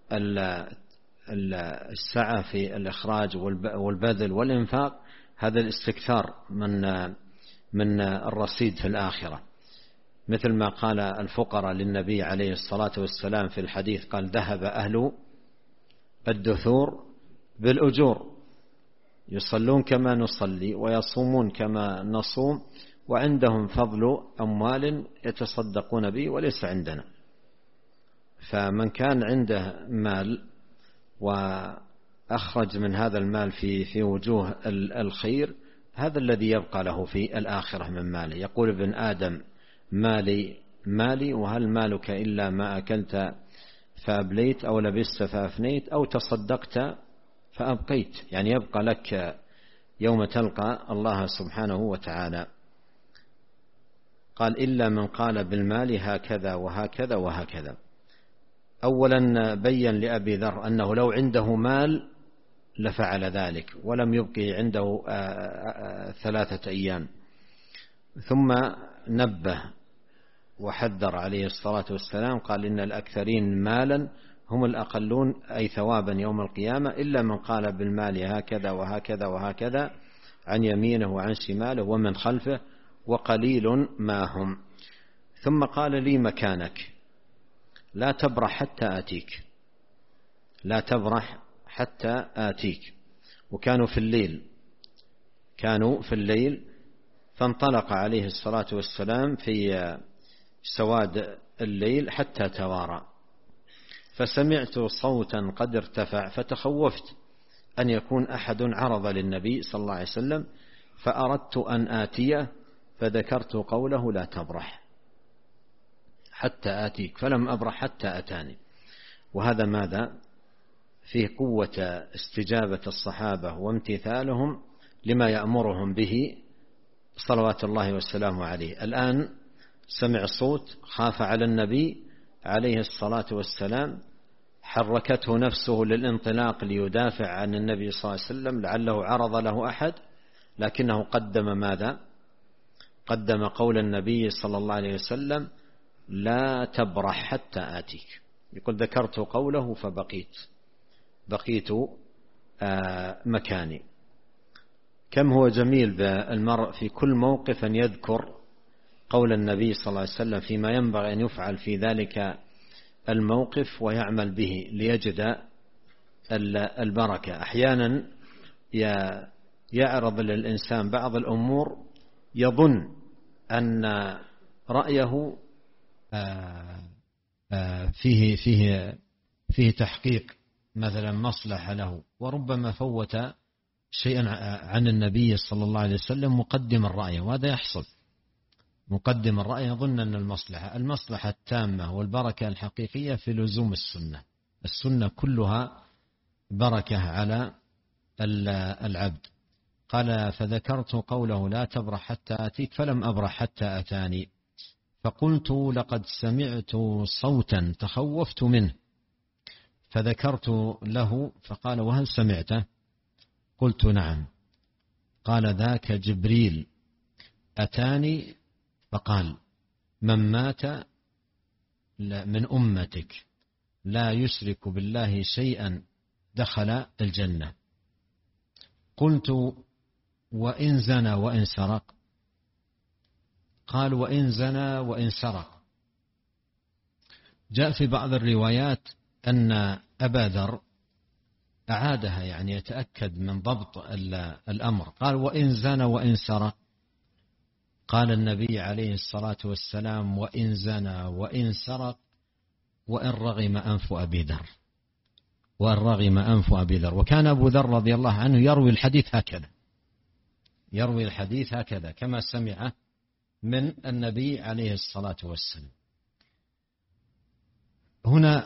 السعة في الإخراج والبذل والإنفاق، هذا الاستكثار من الرصيد في الآخرة. مثل ما قال الفقراء للنبي عليه الصلاة والسلام في الحديث، قال ذهب أهل الدثور بالأجور، يصلون كما نصلي ويصومون كما نصوم، وعندهم فضل أموال يتصدقون به وليس عندنا. فمن كان عنده مال وأخرج من هذا المال في وجوه الخير، هذا الذي يبقى له في الآخرة من ماله. يقول ابن آدم مالي وهل مالك إلا ما أكلت فأبليت أو لبست فأفنيت أو تصدقت فأبقيت، يعني يبقى لك يوم تلقى الله سبحانه وتعالى. قال إلا من قال بالمال هكذا وهكذا وهكذا. أولا بين لأبي ذر أنه لو عنده مال لفعل ذلك ولم يبقي عنده 3 أيام، ثم نبه وحذر عليه الصلاة والسلام، قال إن الأكثرين مالا هم الأقلون أي ثوابا يوم القيامة، إلا من قال بالمال هكذا وهكذا وهكذا عن يمينه وعن شماله ومن خلفه وقليل ما هم. ثم قال لي مكانك لا تبرح حتى آتيك. وكانوا في الليل فانطلق عليه الصلاة والسلام في سواد الليل حتى توارى، فسمعت صوتا قد ارتفع فتخوفت أن يكون أحد عرض للنبي صلى الله عليه وسلم، فأردت أن آتيه فذكرت قوله لا تبرح حتى آتيك، فلم أبرح حتى أتاني. وهذا ماذا؟ فيه قوة استجابة الصحابة وامتثالهم لما يأمرهم به صلوات الله والسلام عليه. الآن سمع صوت، خاف على النبي عليه الصلاة والسلام، حركته نفسه للانطلاق ليدافع عن النبي صلى الله عليه وسلم لعله عرض له أحد، لكنه قدم ماذا؟ قدم قول النبي صلى الله عليه وسلم لا تبرح حتى آتيك. يقول ذكرت قوله فبقيت مكاني. كم هو جميل بالمرء في كل موقف أن يذكر قول النبي صلى الله عليه وسلم فيما ينبغي أن يفعل في ذلك الموقف ويعمل به ليجد البركة. أحيانا يعرض للإنسان بعض الأمور يظن أن رأيه فيه تحقيق مثلا مصلحة له، وربما فوت شيئا عن النبي صلى الله عليه وسلم مقدم الرأي، وهذا يحصل. مقدم الرأي يظن أن المصلحة التامة والبركة الحقيقية في لزوم السنة. السنة كلها بركة على العبد. قال: فذكرت قوله: لا تبرح حتى آتيك، فلم أبرح حتى أتاني، فقلت: لقد سمعت صوتا تخوفت منه، فذكرت له، فقال: وهل سمعته؟ قلت: نعم. قال: ذاك جبريل أتاني فقال: من مات من أمتك لا يشرك بالله شيئا دخل الجنة. قلت: وإن زنى وإن سرق؟ قال: وإن زنى وإن سرق. جاء في بعض الروايات أن أبا ذر أعادها، يعني يتأكد من ضبط الأمر. قال: وإن زنى وإن سرق؟ قال النبي عليه الصلاة والسلام: وإن زنى وإن سرق وإن رغم أنف أبي ذر. وإن رغم أنف أبي ذر. وكان أبو ذر رضي الله عنه يروي الحديث هكذا كما سمعه من النبي عليه الصلاة والسلام. هنا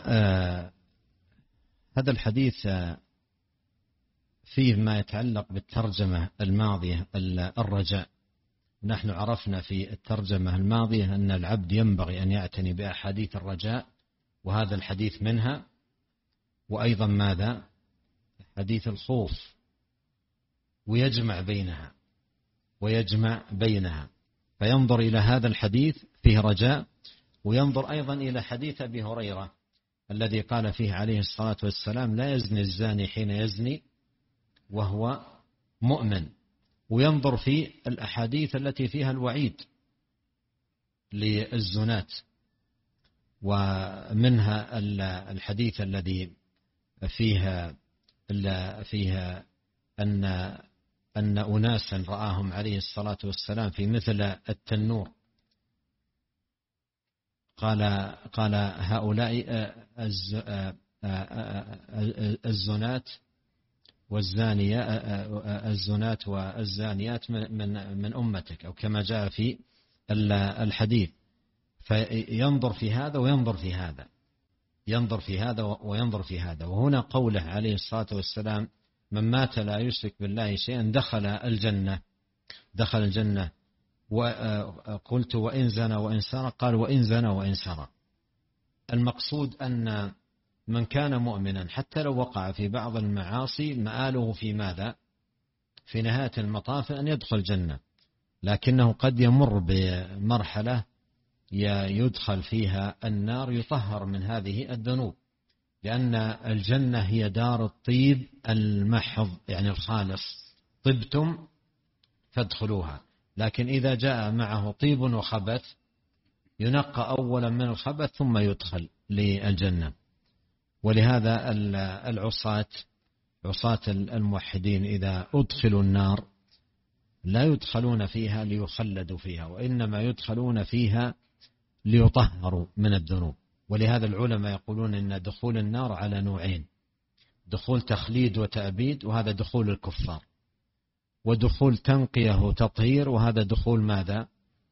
هذا الحديث فيه ما يتعلق بالترجمة الماضية، الرجاء. نحن عرفنا في الترجمة الماضية أن العبد ينبغي أن يعتني بأحاديث الرجاء، وهذا الحديث منها. وأيضا ماذا؟ حديث الخوف، ويجمع بينها، فينظر إلى هذا الحديث فيه رجاء، وينظر أيضا إلى حديث أبي هريرة الذي قال فيه عليه الصلاة والسلام: لا يزني الزاني حين يزني وهو مؤمن. وينظر في الأحاديث التي فيها الوعيد للزنات، ومنها الحديث الذي فيها أن أناسا رآهم عليه الصلاة والسلام في مثل التنور. قال: هؤلاء الزنات والزانيات من أمتك، أو كما جاء في الحديث. فينظر في هذا وينظر في هذا، وهنا قوله عليه الصلاة والسلام: من مات لا يشرك بالله شيئا دخل الجنة. وقلت: وإن زنى وإن سرق؟ قال: وإن زنى وإن سرق. المقصود أن من كان مؤمنا حتى لو وقع في بعض المعاصي مآله في ماذا؟ في نهاية المطاف أن يدخل الجنة، لكنه قد يمر بمرحلة يدخل فيها النار يطهر من هذه الذنوب، لأن الجنة هي دار الطيب المحض، يعني الخالص. طبتم فادخلوها. لكن إذا جاء معه طيب وخبث ينقى أولا من الخبث ثم يدخل للجنة. ولهذا عصاة الموحدين إذا أدخلوا النار لا يدخلون فيها ليخلدوا فيها، وإنما يدخلون فيها ليطهروا من الذنوب. ولهذا العلماء يقولون إن دخول النار على نوعين: دخول تخليد وتأبيد، وهذا دخول الكفار، ودخول تنقية وتطهير، وهذا دخول ماذا؟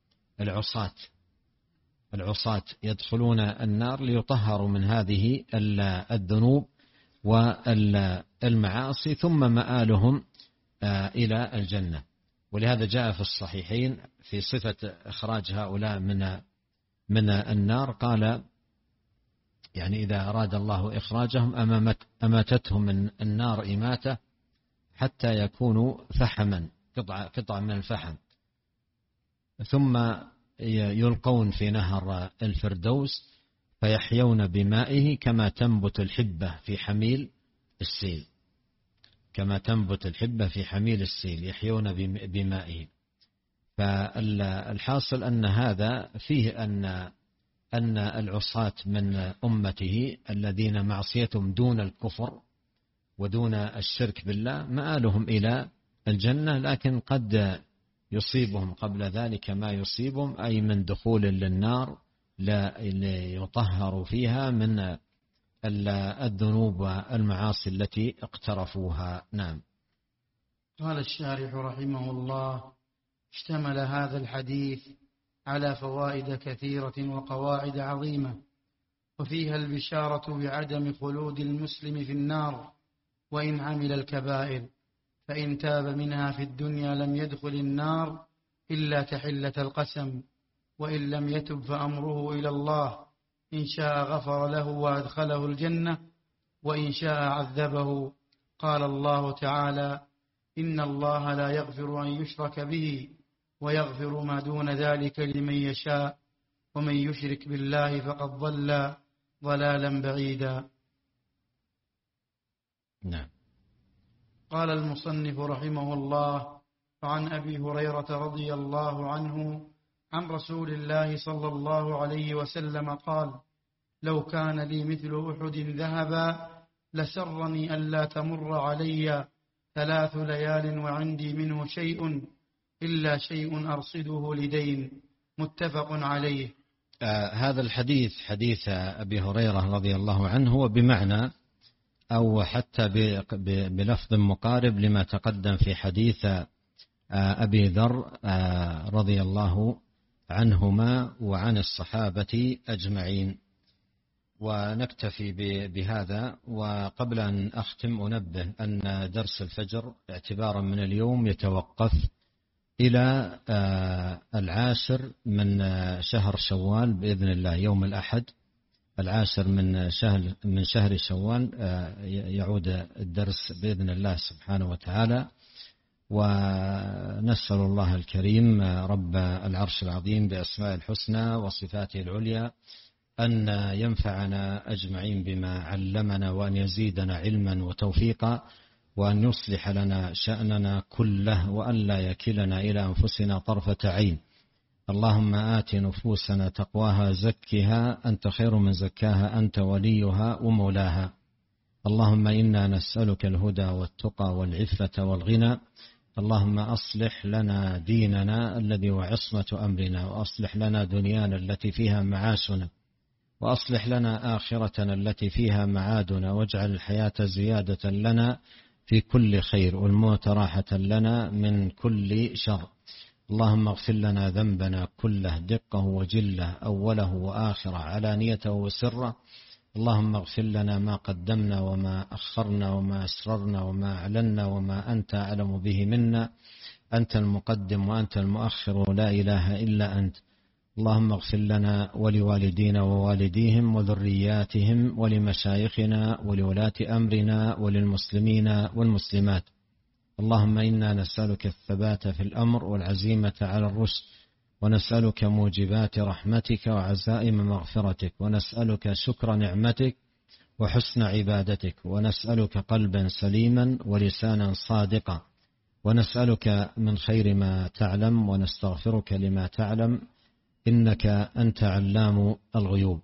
العصاة يدخلون النار ليطهروا من هذه الذنوب والمعاصي، ثم مآلهم إلى الجنة. ولهذا جاء في الصحيحين في صفة إخراج هؤلاء من النار، قال: يعني إذا أراد الله إخراجهم أماتتهم من النار إماتة حتى يكونوا فحما، قطعة من الفحم، ثم يلقون في نهر الفردوس فيحيون بمائه كما تنبت الحبة في حميل السيل، يحيون بمائه. فالحاصل أن هذا فيه أن العصاة من أمته الذين معصيتهم دون الكفر ودون الشرك بالله مآلهم إلى الجنة، لكن قد يصيبهم قبل ذلك ما يصيبهم، أي من دخول للنار لا يطهروا فيها من الذنوب والمعاصي التي اقترفوها. نعم. قال الشارح رحمه الله: اشتمل هذا الحديث على فوائد كثيرة وقواعد عظيمة، وفيها البشارة بعدم خلود المسلم في النار وإن عمل الكبائر، فإن تاب منها في الدنيا لم يدخل النار إلا تحلة القسم، وإن لم يتب فأمره إلى الله، إن شاء غفر له وأدخله الجنة، وإن شاء عذبه. قال الله تعالى: إن الله لا يغفر أن يشرك به ويغفر ما دون ذلك لمن يشاء، ومن يشرك بالله فقد ضل ضلالا بعيدا. نعم. قال المصنف رحمه الله: وعن أبي هريرة رضي الله عنه عن رسول الله صلى الله عليه وسلم قال: لو كان لي مثل أحد ذهبا لسرني ألا تمر علي 3 ليال وعندي منه شيء إلا شيء أرصده لدين. متفق عليه. هذا الحديث حديث أبي هريرة رضي الله عنه هو بمعنى أو حتى بلفظ مقارب لما تقدم في حديث أبي ذر رضي الله عنهما وعن الصحابة أجمعين. ونكتفي بهذا. وقبل أن أختم أنبه أن درس الفجر اعتبارا من اليوم يتوقف إلى 10 من شهر شوال بإذن الله، يوم الأحد 10 من شهر شوال يعود الدرس بإذن الله سبحانه وتعالى. ونسأل الله الكريم رب العرش العظيم بأسماء الحسنى وصفاته العليا أن ينفعنا أجمعين بما علمنا، وأن يزيدنا علما وتوفيقا، وأن يصلح لنا شأننا كله، وأن لا يكلنا إلى أنفسنا طرفة عين. اللهم آت نفوسنا تقواها زكها أنت خير من زكاها أنت وليها ومولاها. اللهم إنا نسألك الهدى والتقى والعفة والغنى. اللهم أصلح لنا ديننا الذي هو عصمة أمرنا، وأصلح لنا دنيانا التي فيها معاشنا، وأصلح لنا آخرتنا التي فيها معادنا، واجعل الحياة زيادة لنا في كل خير، والموت راحة لنا من كل شر. اللهم اغفر لنا ذنبنا كله دقه وجله، أوله وآخره، علانيته وسره. اللهم اغفر لنا ما قدمنا وما أخرنا وما أسررنا وما أعلنا وما أنت أعلم به منا. أنت المقدم وأنت المؤخر، لا إله إلا أنت. اللهم اغفر لنا ولوالدينا ووالديهم وذرياتهم ولمشايخنا ولولاة أمرنا وللمسلمين والمسلمات. اللهم إنا نسألك الثبات في الأمر والعزيمة على الرشد، ونسألك موجبات رحمتك وعزائم مغفرتك، ونسألك شكر نعمتك وحسن عبادتك، ونسألك قلبا سليما ولسانا صادقا، ونسألك من خير ما تعلم ونستغفرك لما تعلم، إنك أنت علام الغيوب.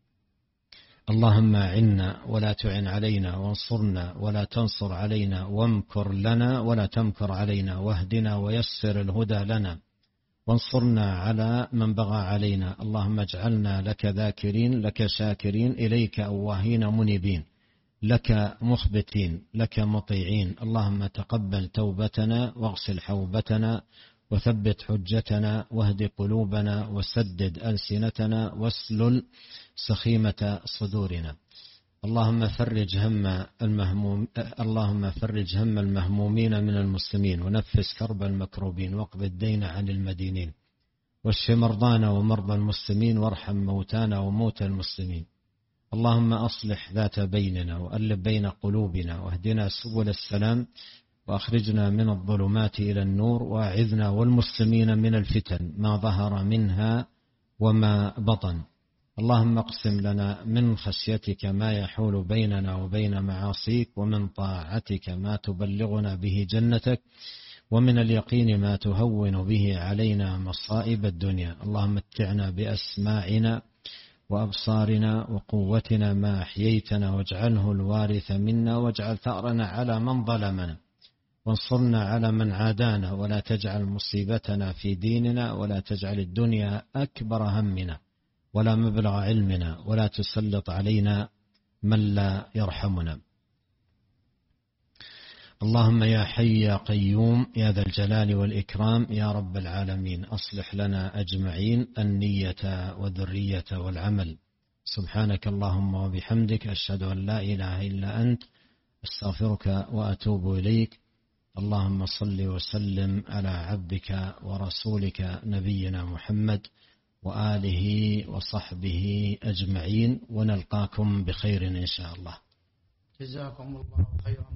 اللهم أعنا ولا تعن علينا، وانصرنا ولا تنصر علينا، وامكر لنا ولا تمكر علينا، واهدنا ويسر الهدى لنا، وانصرنا على من بغى علينا. اللهم اجعلنا لك ذاكرين، لك شاكرين، إليك أواهين منيبين، لك مخبتين، لك مطيعين. اللهم تقبل توبتنا واغسل حوبتنا وثبت حجتنا، واهد قلوبنا وسدد ألسنتنا واسلل سخيمة صدورنا. اللهم فرج هم المهمومين من المسلمين، ونفس كرب المكروبين، واقض الدين عن المدينين، واشف مرضانا ومرضى المسلمين، وارحم موتانا وموتى المسلمين. اللهم أصلح ذات بيننا وألف بين قلوبنا، واهدنا سبل السلام، وأخرجنا من الظلمات إلى النور، وأعذنا والمسلمين من الفتن ما ظهر منها وما بطن. اللهم اقسم لنا من خشيتك ما يحول بيننا وبين معاصيك، ومن طاعتك ما تبلغنا به جنتك، ومن اليقين ما تهون به علينا مصائب الدنيا. اللهم متعنا بأسماعنا وأبصارنا وقوتنا ما أحييتنا، واجعله الوارث منا، واجعل ثأرنا على من ظلمنا، وانصرنا على من عادانا، ولا تجعل مصيبتنا في ديننا، ولا تجعل الدنيا أكبر همنا ولا مبلغ علمنا، ولا تسلط علينا من لا يرحمنا. اللهم يا حي يا قيوم يا ذا الجلال والإكرام يا رب العالمين، أصلح لنا أجمعين النية والذرية والعمل. سبحانك اللهم وبحمدك، أشهد أن لا إله إلا أنت، أستغفرك وأتوب إليك. اللهم صل وسلم على عبدك ورسولك نبينا محمد وآله وصحبه أجمعين، ونلقاكم بخير إن شاء الله. جزاكم الله خيرا.